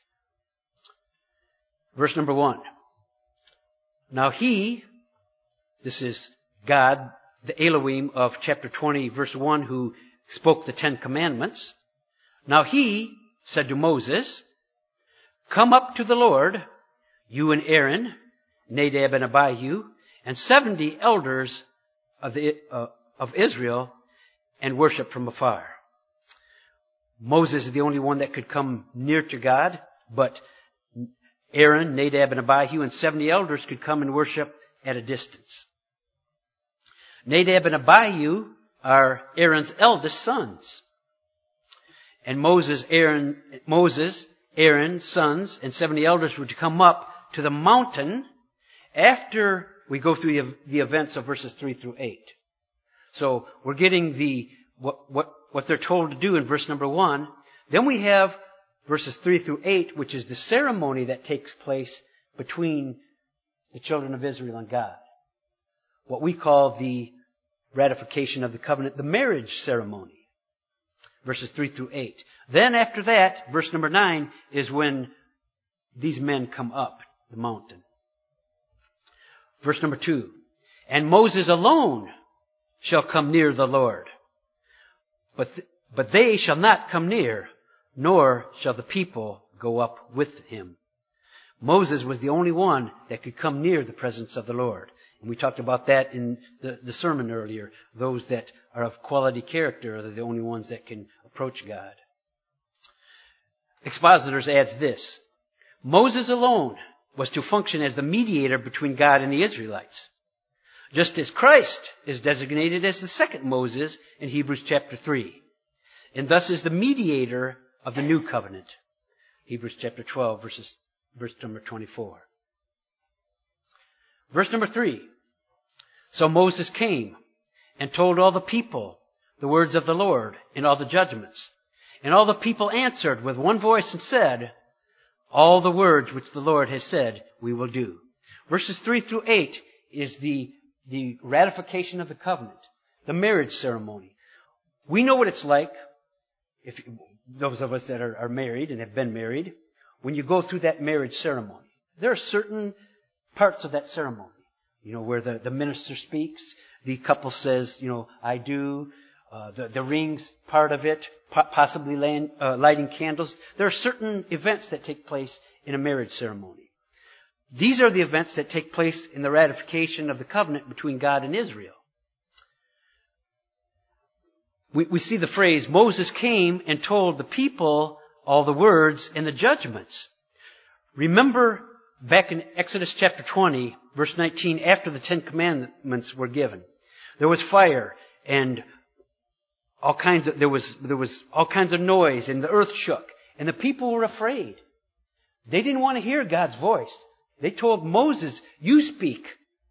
Verse number one. Now He, this is God, the Elohim of chapter twenty, verse one, who spoke the Ten Commandments. Now He said to Moses, come up to the Lord, you and Aaron, Nadab and Abihu, and seventy elders of the uh, of Israel, and worship from afar. Moses is the only one that could come near to God, but Aaron, Nadab, and Abihu, and seventy elders could come and worship at a distance. Nadab and Abihu are Aaron's eldest sons. And Moses, Aaron, Moses, Aaron's sons, and seventy elders were to come up to the mountain after we go through the, the events of verses three through eight. So we're getting the what what what they're told to do in verse number one. Then we have verses three through eight, which is the ceremony that takes place between the children of Israel and God. What we call the ratification of the covenant, the marriage ceremony. Verses three through eight. Then after that, verse number nine is when these men come up the mountain. Verse number two. And Moses alone shall come near the Lord. But, th- but they shall not come near, nor shall the people go up with him. Moses was the only one that could come near the presence of the Lord. And we talked about that in the, the sermon earlier. Those that are of quality character are the only ones that can approach God. Expositors adds this. Moses alone was to function as the mediator between God and the Israelites, just as Christ is designated as the second Moses in Hebrews chapter three, and thus is the mediator of the new covenant. Hebrews chapter twelve, verses, verse number twenty-four. Verse number three. So Moses came and told all the people the words of the Lord and all the judgments. And all the people answered with one voice and said, all the words which the Lord has said, we will do. Verses three through eight is the, the ratification of the covenant, the marriage ceremony. We know what it's like, if those of us that are, are married and have been married, when you go through that marriage ceremony. There are certain parts of that ceremony. You know, where the, the minister speaks, the couple says, you know, I do, uh, the, the rings part of it, po- possibly land, uh, lighting candles. There are certain events that take place in a marriage ceremony. These are the events that take place in the ratification of the covenant between God and Israel. We, we see the phrase, Moses came and told the people all the words and the judgments. Remember back in Exodus chapter twenty, verse nineteen, after the Ten Commandments were given, there was fire and all kinds of, there was, there was all kinds of noise and the earth shook and the people were afraid. They didn't want to hear God's voice. They told Moses, you speak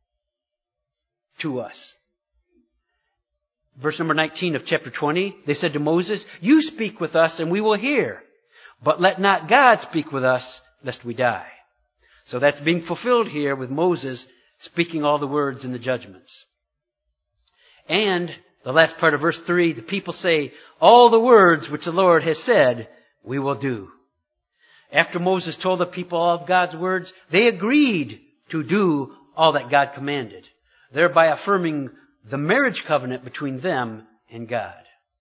to us. Verse number nineteen of chapter twenty, they said to Moses, you speak with us and we will hear, but let not God speak with us lest we die. So that's being fulfilled here with Moses speaking all the words and the judgments. And the last part of verse three, the people say, all the words which the Lord has said, we will do. After Moses told the people all of God's words, they agreed to do all that God commanded, thereby affirming the marriage covenant between them and God.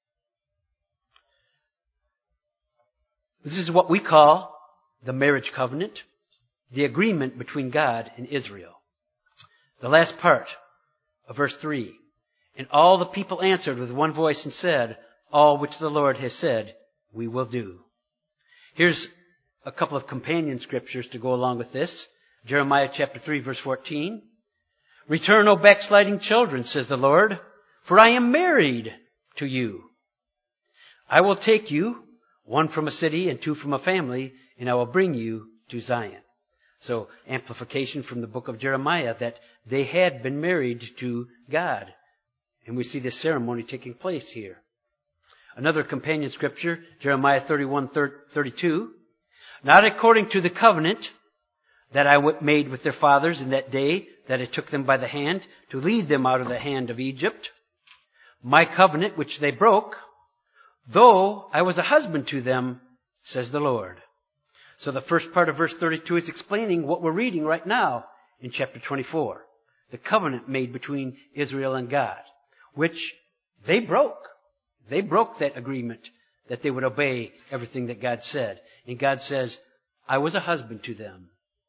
This is what we call the marriage covenant, the agreement between God and Israel. The last part of verse three. And all the people answered with one voice and said, all which the Lord has said, we will do. Here's a couple of companion scriptures to go along with this. Jeremiah chapter three, verse fourteen. Return, O backsliding children, says the Lord, for I am married to you. I will take you, one from a city and two from a family, and I will bring you to Zion. So, amplification from the book of Jeremiah that they had been married to God. And we see this ceremony taking place here. Another companion scripture, Jeremiah thirty-one, thirty-two. Not according to the covenant that I made with their fathers in that day that I took them by the hand to lead them out of the hand of Egypt. My covenant which they broke, though I was a husband to them, says the Lord. So the first part of verse thirty-two is explaining what we're reading right now in chapter twenty-four. The covenant made between Israel and God, which they broke. They broke that agreement that they would obey everything that God said. And God says, I was a husband to them.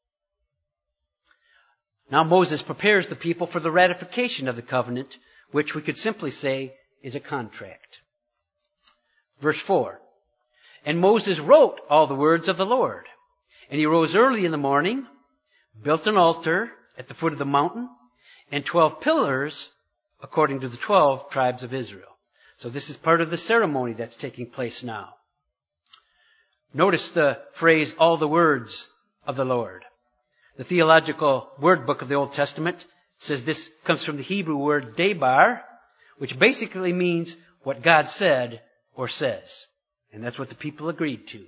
Now Moses prepares the people for the ratification of the covenant, which we could simply say is a contract. Verse four. And Moses wrote all the words of the Lord. And he rose early in the morning, built an altar at the foot of the mountain, and twelve pillars according to the twelve tribes of Israel. So this is part of the ceremony that's taking place now. Notice the phrase, all the words of the Lord. The theological word book of the Old Testament says this comes from the Hebrew word debar, which basically means what God said or says. And that's what the people agreed to.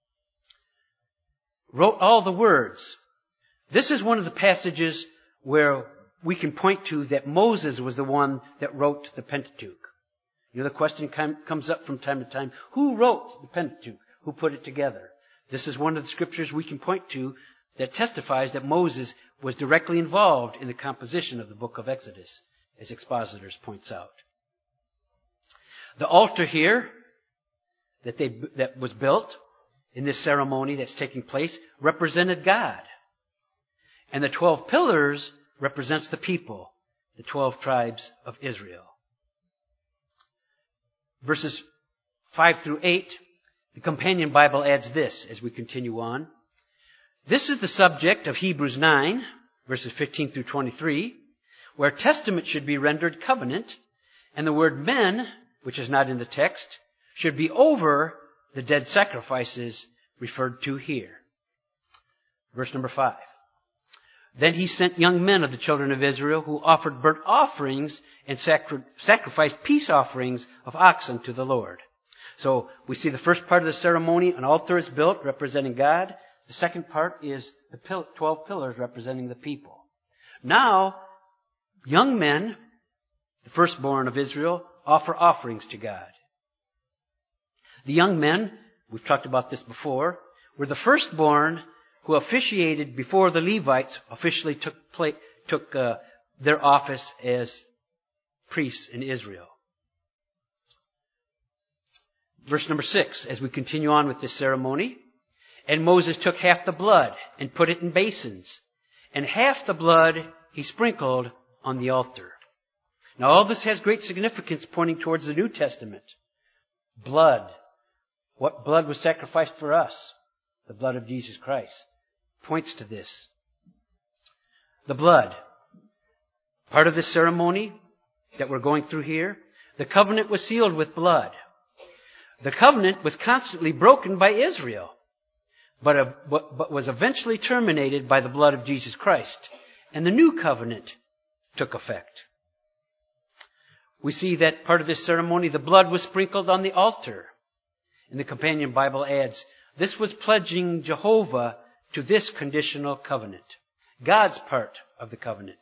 Wrote all the words. This is one of the passages where we can point to that Moses was the one that wrote the Pentateuch. You know, the question comes up from time to time, who wrote the Pentateuch? Who put it together? This is one of the scriptures we can point to that testifies that Moses was directly involved in the composition of the book of Exodus, as Expositors points out. The altar here that they that was built in this ceremony that's taking place represented God. And the twelve pillars represents the people, the twelve tribes of Israel. Verses five through eight, the Companion Bible adds this as we continue on. This is the subject of Hebrews nine, verses fifteen through twenty-three, where testament should be rendered covenant, and the word men, which is not in the text, should be over the dead sacrifices referred to here. Verse number five. Then he sent young men of the children of Israel who offered burnt offerings and sacri- sacrificed peace offerings of oxen to the Lord. So we see the first part of the ceremony, an altar is built representing God. The second part is the pil- twelve pillars representing the people. Now, young men, the firstborn of Israel, offer offerings to God. The young men, we've talked about this before, were the firstborn who officiated before the Levites officially took pla- took uh, their office as priests in Israel. Verse number six, as we continue on with this ceremony. And Moses took half the blood and put it in basins, and half the blood he sprinkled on the altar. Now all this has great significance pointing towards the New Testament. Blood. What blood was sacrificed for us? The blood of Jesus Christ. Points to this. The blood. Part of this ceremony that we're going through here, the covenant was sealed with blood. The covenant was constantly broken by Israel, but, a, but, but was eventually terminated by the blood of Jesus Christ, and the new covenant took effect. We see that part of this ceremony, the blood was sprinkled on the altar. And the Companion Bible adds, this was pledging Jehovah to this conditional covenant. God's part of the covenant.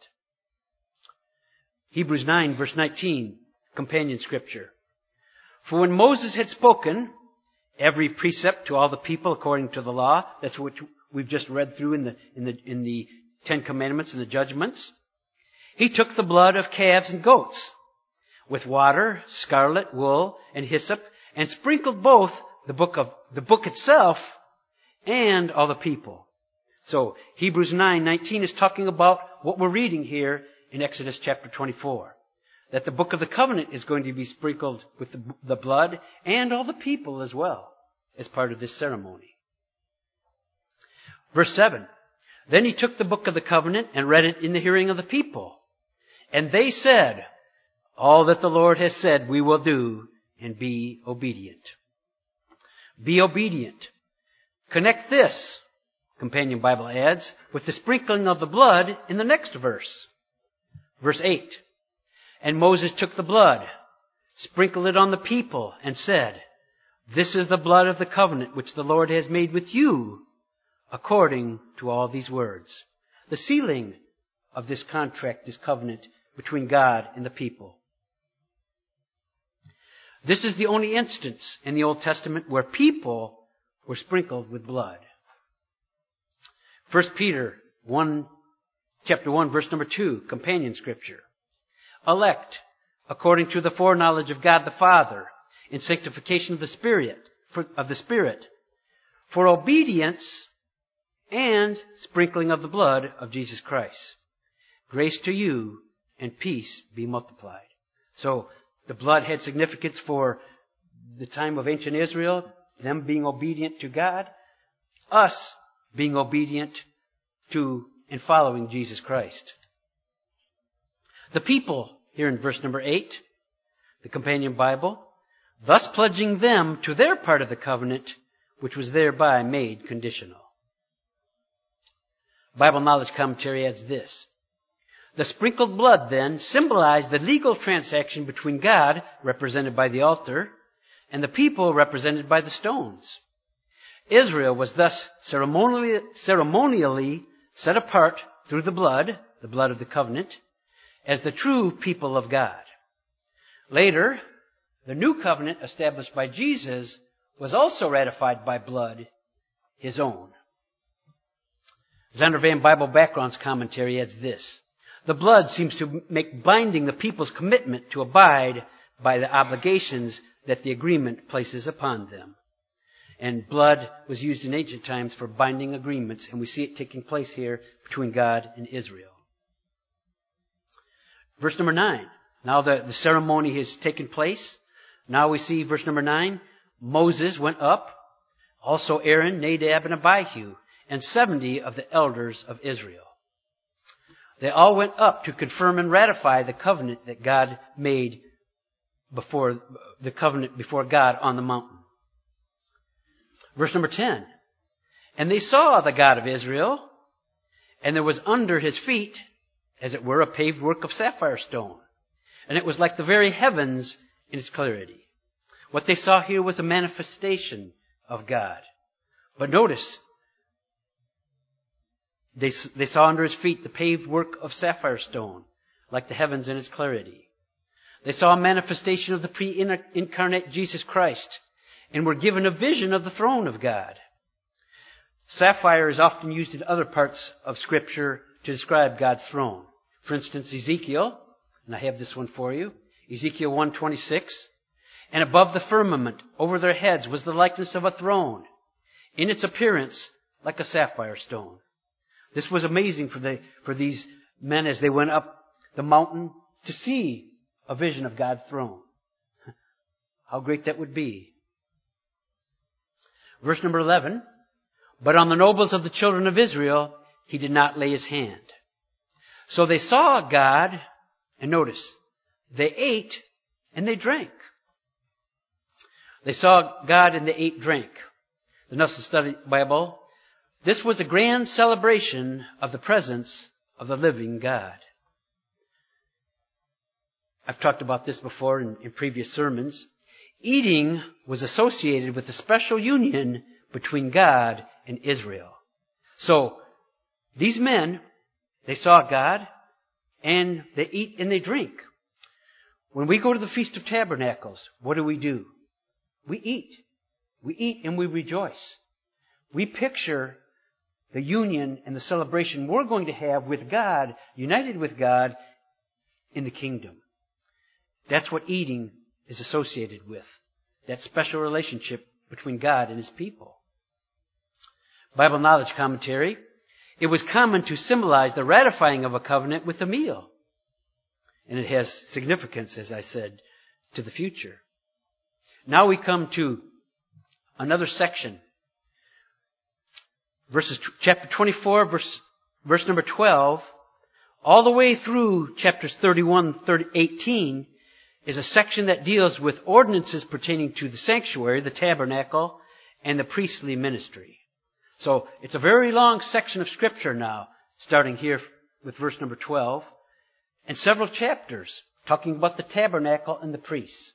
Hebrews nine, verse nineteen, companion scripture. For when Moses had spoken every precept to all the people according to the law, that's what we've just read through in the, in the, in the Ten Commandments and the judgments, he took the blood of calves and goats with water, scarlet, wool, and hyssop, and sprinkled both the book of the book itself and all the people. So Hebrews nine nineteen is talking about what we're reading here in Exodus chapter twenty-four. That the book of the covenant is going to be sprinkled with the, the blood and all the people as well as part of this ceremony. Verse seven. Then he took the book of the covenant and read it in the hearing of the people. And they said, all that the Lord has said we will do, and be obedient. Be obedient. Connect this, Companion Bible adds, with the sprinkling of the blood in the next verse. Verse eight. And Moses took the blood, sprinkled it on the people, and said, this is the blood of the covenant which the Lord has made with you, according to all these words. The sealing of this contract, this covenant between God and the people. This is the only instance in the Old Testament where people were sprinkled with blood. First Peter one, chapter one, verse number two, companion scripture. Elect, according to the foreknowledge of God the Father, in sanctification of the Spirit, for, of the Spirit, for obedience and sprinkling of the blood of Jesus Christ. Grace to you and peace be multiplied. So, the blood had significance for the time of ancient Israel, them being obedient to God, us being obedient to and following Jesus Christ. The people, here in verse number eight, the Companion Bible, thus pledging them to their part of the covenant, which was thereby made conditional. Bible Knowledge Commentary adds this. The sprinkled blood, then, symbolized the legal transaction between God, represented by the altar, and the people, represented by the stones. Israel was thus ceremonially, ceremonially set apart through the blood, the blood of the covenant, as the true people of God. Later, the new covenant established by Jesus was also ratified by blood, his own. Zondervan Bible Background's commentary adds this. The blood seems to make binding the people's commitment to abide by the obligations that the agreement places upon them. And blood was used in ancient times for binding agreements, and we see it taking place here between God and Israel. Verse number nine. Now the, the ceremony has taken place. Now we see verse number nine. Moses went up, also Aaron, Nadab, and Abihu, and seventy of the elders of Israel. They all went up to confirm and ratify the covenant that God made before the covenant before God on the mountain. Verse number ten. And they saw the God of Israel, and there was under his feet, as it were, a paved work of sapphire stone. And it was like the very heavens in its clarity. What they saw here was a manifestation of God. But notice, they, they saw under his feet the paved work of sapphire stone, like the heavens in its clarity. They saw a manifestation of the pre-incarnate Jesus Christ, and were given a vision of the throne of God. Sapphire is often used in other parts of Scripture to describe God's throne. For instance, Ezekiel, and I have this one for you, Ezekiel one twenty-six, and above the firmament, over their heads, was the likeness of a throne, in its appearance like a sapphire stone. This was amazing for the for these men as they went up the mountain to see a vision of God's throne. How great that would be. Verse number eleven, but on the nobles of the children of Israel he did not lay his hand. So they saw God, and notice, they ate and they drank. They saw God and they ate, drank. The Nelson Study Bible, this was a grand celebration of the presence of the living God. I've talked about this before in, in previous sermons. Eating was associated with the special union between God and Israel. So, these men, they saw God, and they eat and they drink. When we go to the Feast of Tabernacles, what do we do? We eat. We eat and we rejoice. We picture the union and the celebration we're going to have with God, united with God in the kingdom. That's what eating is associated with. That special relationship between God and His people. Bible Knowledge Commentary. It was common to symbolize the ratifying of a covenant with a meal. And it has significance, as I said, to the future. Now we come to another section. Verses, chapter twenty-four, verse, verse number twelve, all the way through chapters thirty-one, thirty, eighteen, is a section that deals with ordinances pertaining to the sanctuary, the tabernacle, and the priestly ministry. So it's a very long section of Scripture now, starting here with verse number twelve, and several chapters talking about the tabernacle and the priests.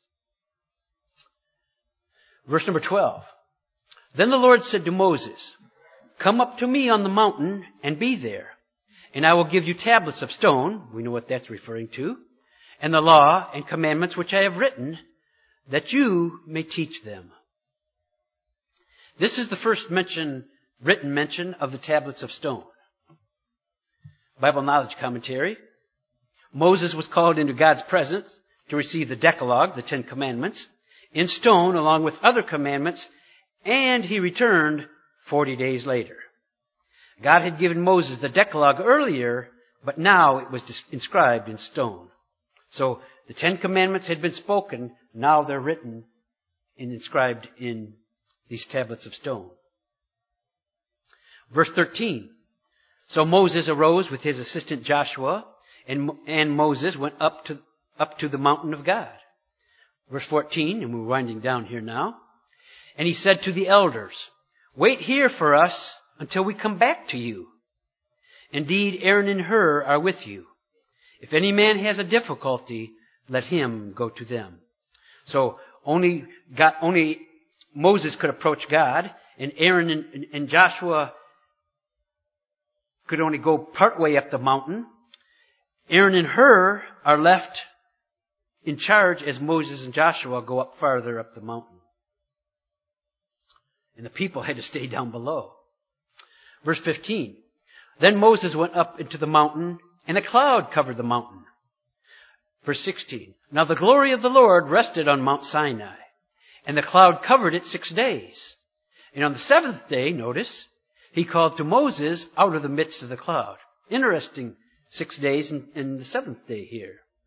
Verse number twelve. Then the Lord said to Moses, come up to me on the mountain and be there, and I will give you tablets of stone, we know what that's referring to, and the law and commandments which I have written, that you may teach them. This is the first mention, written mention of the tablets of stone. Bible Knowledge Commentary. Moses was called into God's presence to receive the Decalogue, the Ten Commandments, in stone along with other commandments, and he returned forty days later. God had given Moses the Decalogue earlier, but now it was inscribed in stone. So the Ten Commandments had been spoken, now they're written and inscribed in these tablets of stone. Verse thirteen. So Moses arose with his assistant Joshua, and, and Moses went up to, up to the mountain of God. Verse fourteen, and we're winding down here now. And he said to the elders, wait here for us until we come back to you. Indeed, Aaron and Hur are with you. If any man has a difficulty, let him go to them. So only God, only Moses could approach God, and Aaron and, and Joshua could only go part way up the mountain. Aaron and Hur are left in charge as Moses and Joshua go up farther up the mountain. And the people had to stay down below. Verse fifteen. Then Moses went up into the mountain, and a cloud covered the mountain. Verse sixteen. Now the glory of the Lord rested on Mount Sinai, and the cloud covered it six days. And on the seventh day, notice, he called to Moses out of the midst of the cloud. Interesting, six days and, and the seventh day here.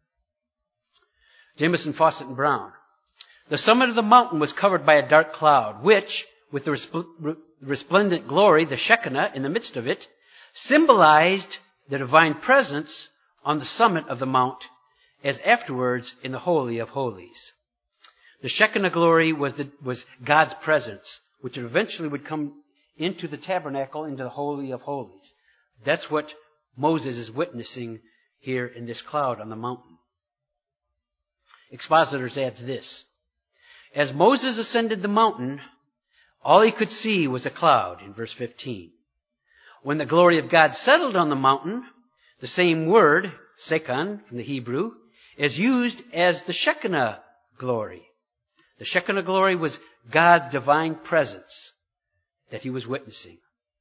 Jameson, Fawcett, and Brown. The summit of the mountain was covered by a dark cloud, which, with the respl- resplendent glory, the Shekinah, in the midst of it, symbolized the divine presence on the summit of the mount, as afterwards in the Holy of Holies. The Shekinah glory was, the, was God's presence, which eventually would come into the tabernacle, into the Holy of Holies. That's what Moses is witnessing here in this cloud on the mountain. Expositors adds this. As Moses ascended the mountain, all he could see was a cloud, in verse fifteen. When the glory of God settled on the mountain, the same word, sekan, from the Hebrew, is used as the Shekinah glory. The Shekinah glory was God's divine presence that he was witnessing.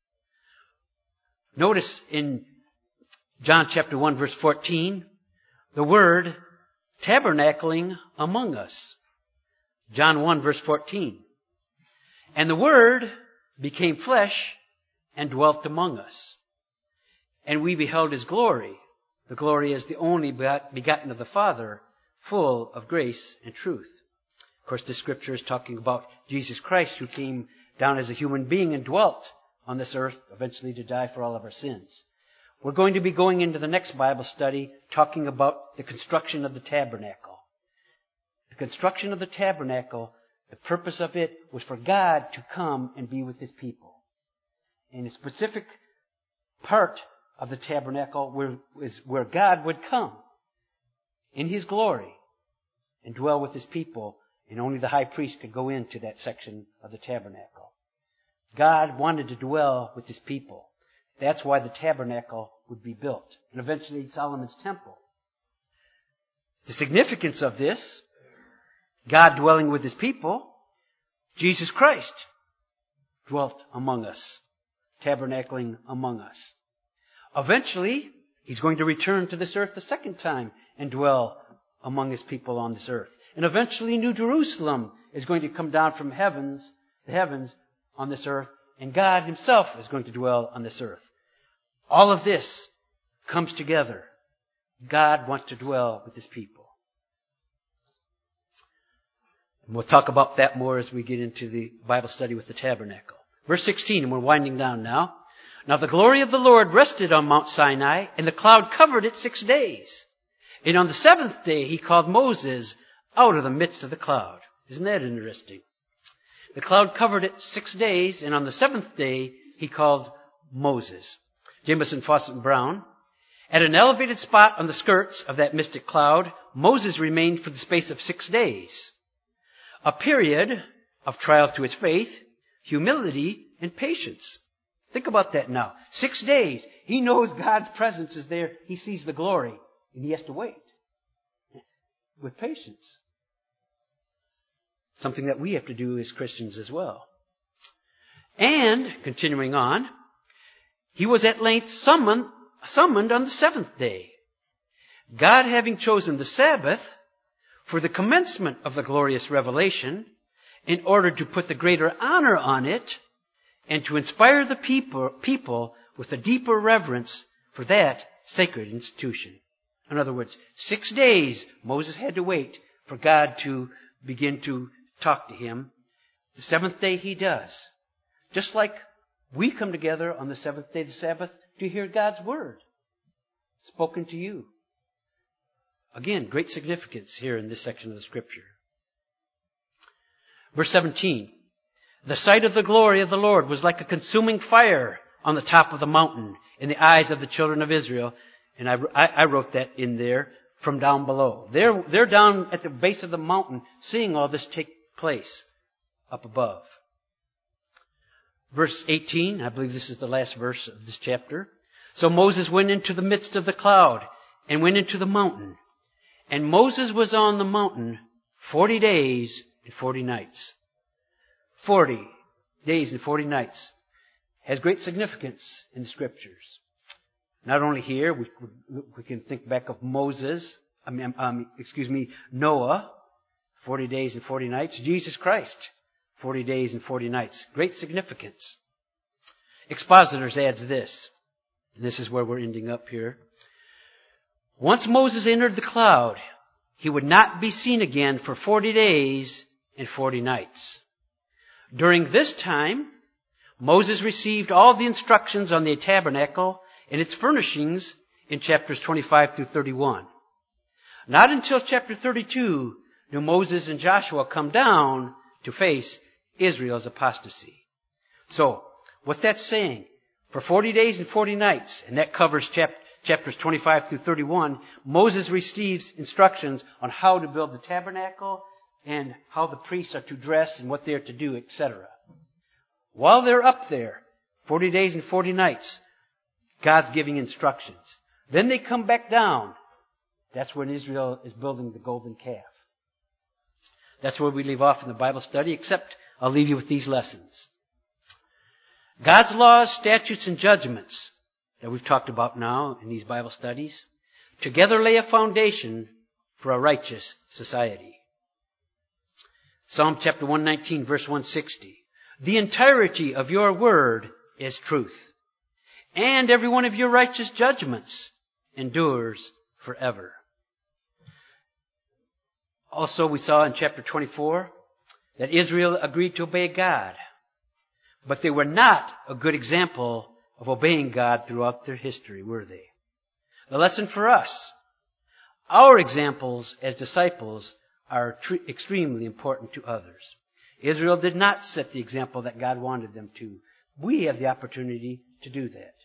Notice in John chapter one, verse fourteen, the word tabernacling among us. John one, verse fourteen. And the Word became flesh and dwelt among us. And we beheld his glory. The glory is the only begotten of the Father, full of grace and truth. Of course, this scripture is talking about Jesus Christ, who came down as a human being and dwelt on this earth, eventually to die for all of our sins. We're going to be going into the next Bible study talking about the construction of the tabernacle. The construction of the tabernacle, the purpose of it was for God to come and be with his people. And a specific part of the tabernacle where, is where God would come in his glory and dwell with his people, and only the high priest could go into that section of the tabernacle. God wanted to dwell with his people. That's why the tabernacle would be built, and eventually Solomon's temple. The significance of this, God dwelling with his people, Jesus Christ dwelt among us, tabernacling among us. Eventually, he's going to return to this earth the second time and dwell among his people on this earth. And eventually New Jerusalem is going to come down from heavens, the heavens on this earth, and God himself is going to dwell on this earth. All of this comes together. God wants to dwell with his people. And we'll talk about that more as we get into the Bible study with the tabernacle. Verse sixteen, and we're winding down now. Now the glory of the Lord rested on Mount Sinai, and the cloud covered it six days. And on the seventh day he called Moses out of the midst of the cloud. Isn't that interesting? The cloud covered it six days, and on the seventh day he called Moses. Jameson, Fawcett, and Brown. At an elevated spot on the skirts of that mystic cloud, Moses remained for the space of six days. A period of trial to his faith, humility, and patience. Think about that now. Six days. He knows God's presence is there. He sees the glory. And he has to wait. With patience. Something that we have to do as Christians as well. And, continuing on, he was at length summoned, summoned on the seventh day. God having chosen the Sabbath for the commencement of the glorious revelation, in order to put the greater honor on it, and to inspire the people, people with a deeper reverence for that sacred institution. In other words, six days Moses had to wait for God to begin to talk to him. The seventh day he does. Just like we come together on the seventh day of the Sabbath to hear God's word spoken to you. Again, great significance here in this section of the scripture. Verse seventeen. The sight of the glory of the Lord was like a consuming fire on the top of the mountain in the eyes of the children of Israel. And I, I wrote that in there from down below. They're, they're down at the base of the mountain seeing all this take place up above. Verse eighteen, I believe this is the last verse of this chapter. So Moses went into the midst of the cloud and went into the mountain. And Moses was on the mountain forty days and forty nights. Forty days and forty nights has great significance in the scriptures. Not only here, we, we can think back of Moses, I mean, um, excuse me, Noah, forty days and forty nights. Jesus Christ, forty days and forty nights. Great significance. Expositors adds this. And this is where we're ending up here. Once Moses entered the cloud, he would not be seen again for forty days and forty nights. During this time, Moses received all the instructions on the tabernacle and its furnishings in chapters twenty-five through thirty-one. Not until chapter thirty-two do Moses and Joshua come down to face Israel's apostasy. So, what's that saying? For forty days and forty nights, and that covers chap- chapters twenty-five through thirty-one, Moses receives instructions on how to build the tabernacle and how the priests are to dress and what they are to do, et cetera. While they're up there, forty days and forty nights, God's giving instructions. Then they come back down. That's when Israel is building the golden calf. That's where we leave off in the Bible study, except I'll leave you with these lessons. God's laws, statutes, and judgments that we've talked about now in these Bible studies together lay a foundation for a righteous society. Psalm chapter one nineteen, verse one sixty. The entirety of your word is truth, and every one of your righteous judgments endures forever. Also, we saw in chapter twenty-four that Israel agreed to obey God, but they were not a good example of obeying God throughout their history, were they? The lesson for us: our examples as disciples are tr- extremely important to others. Israel did not set the example that God wanted them to. We have the opportunity to do that.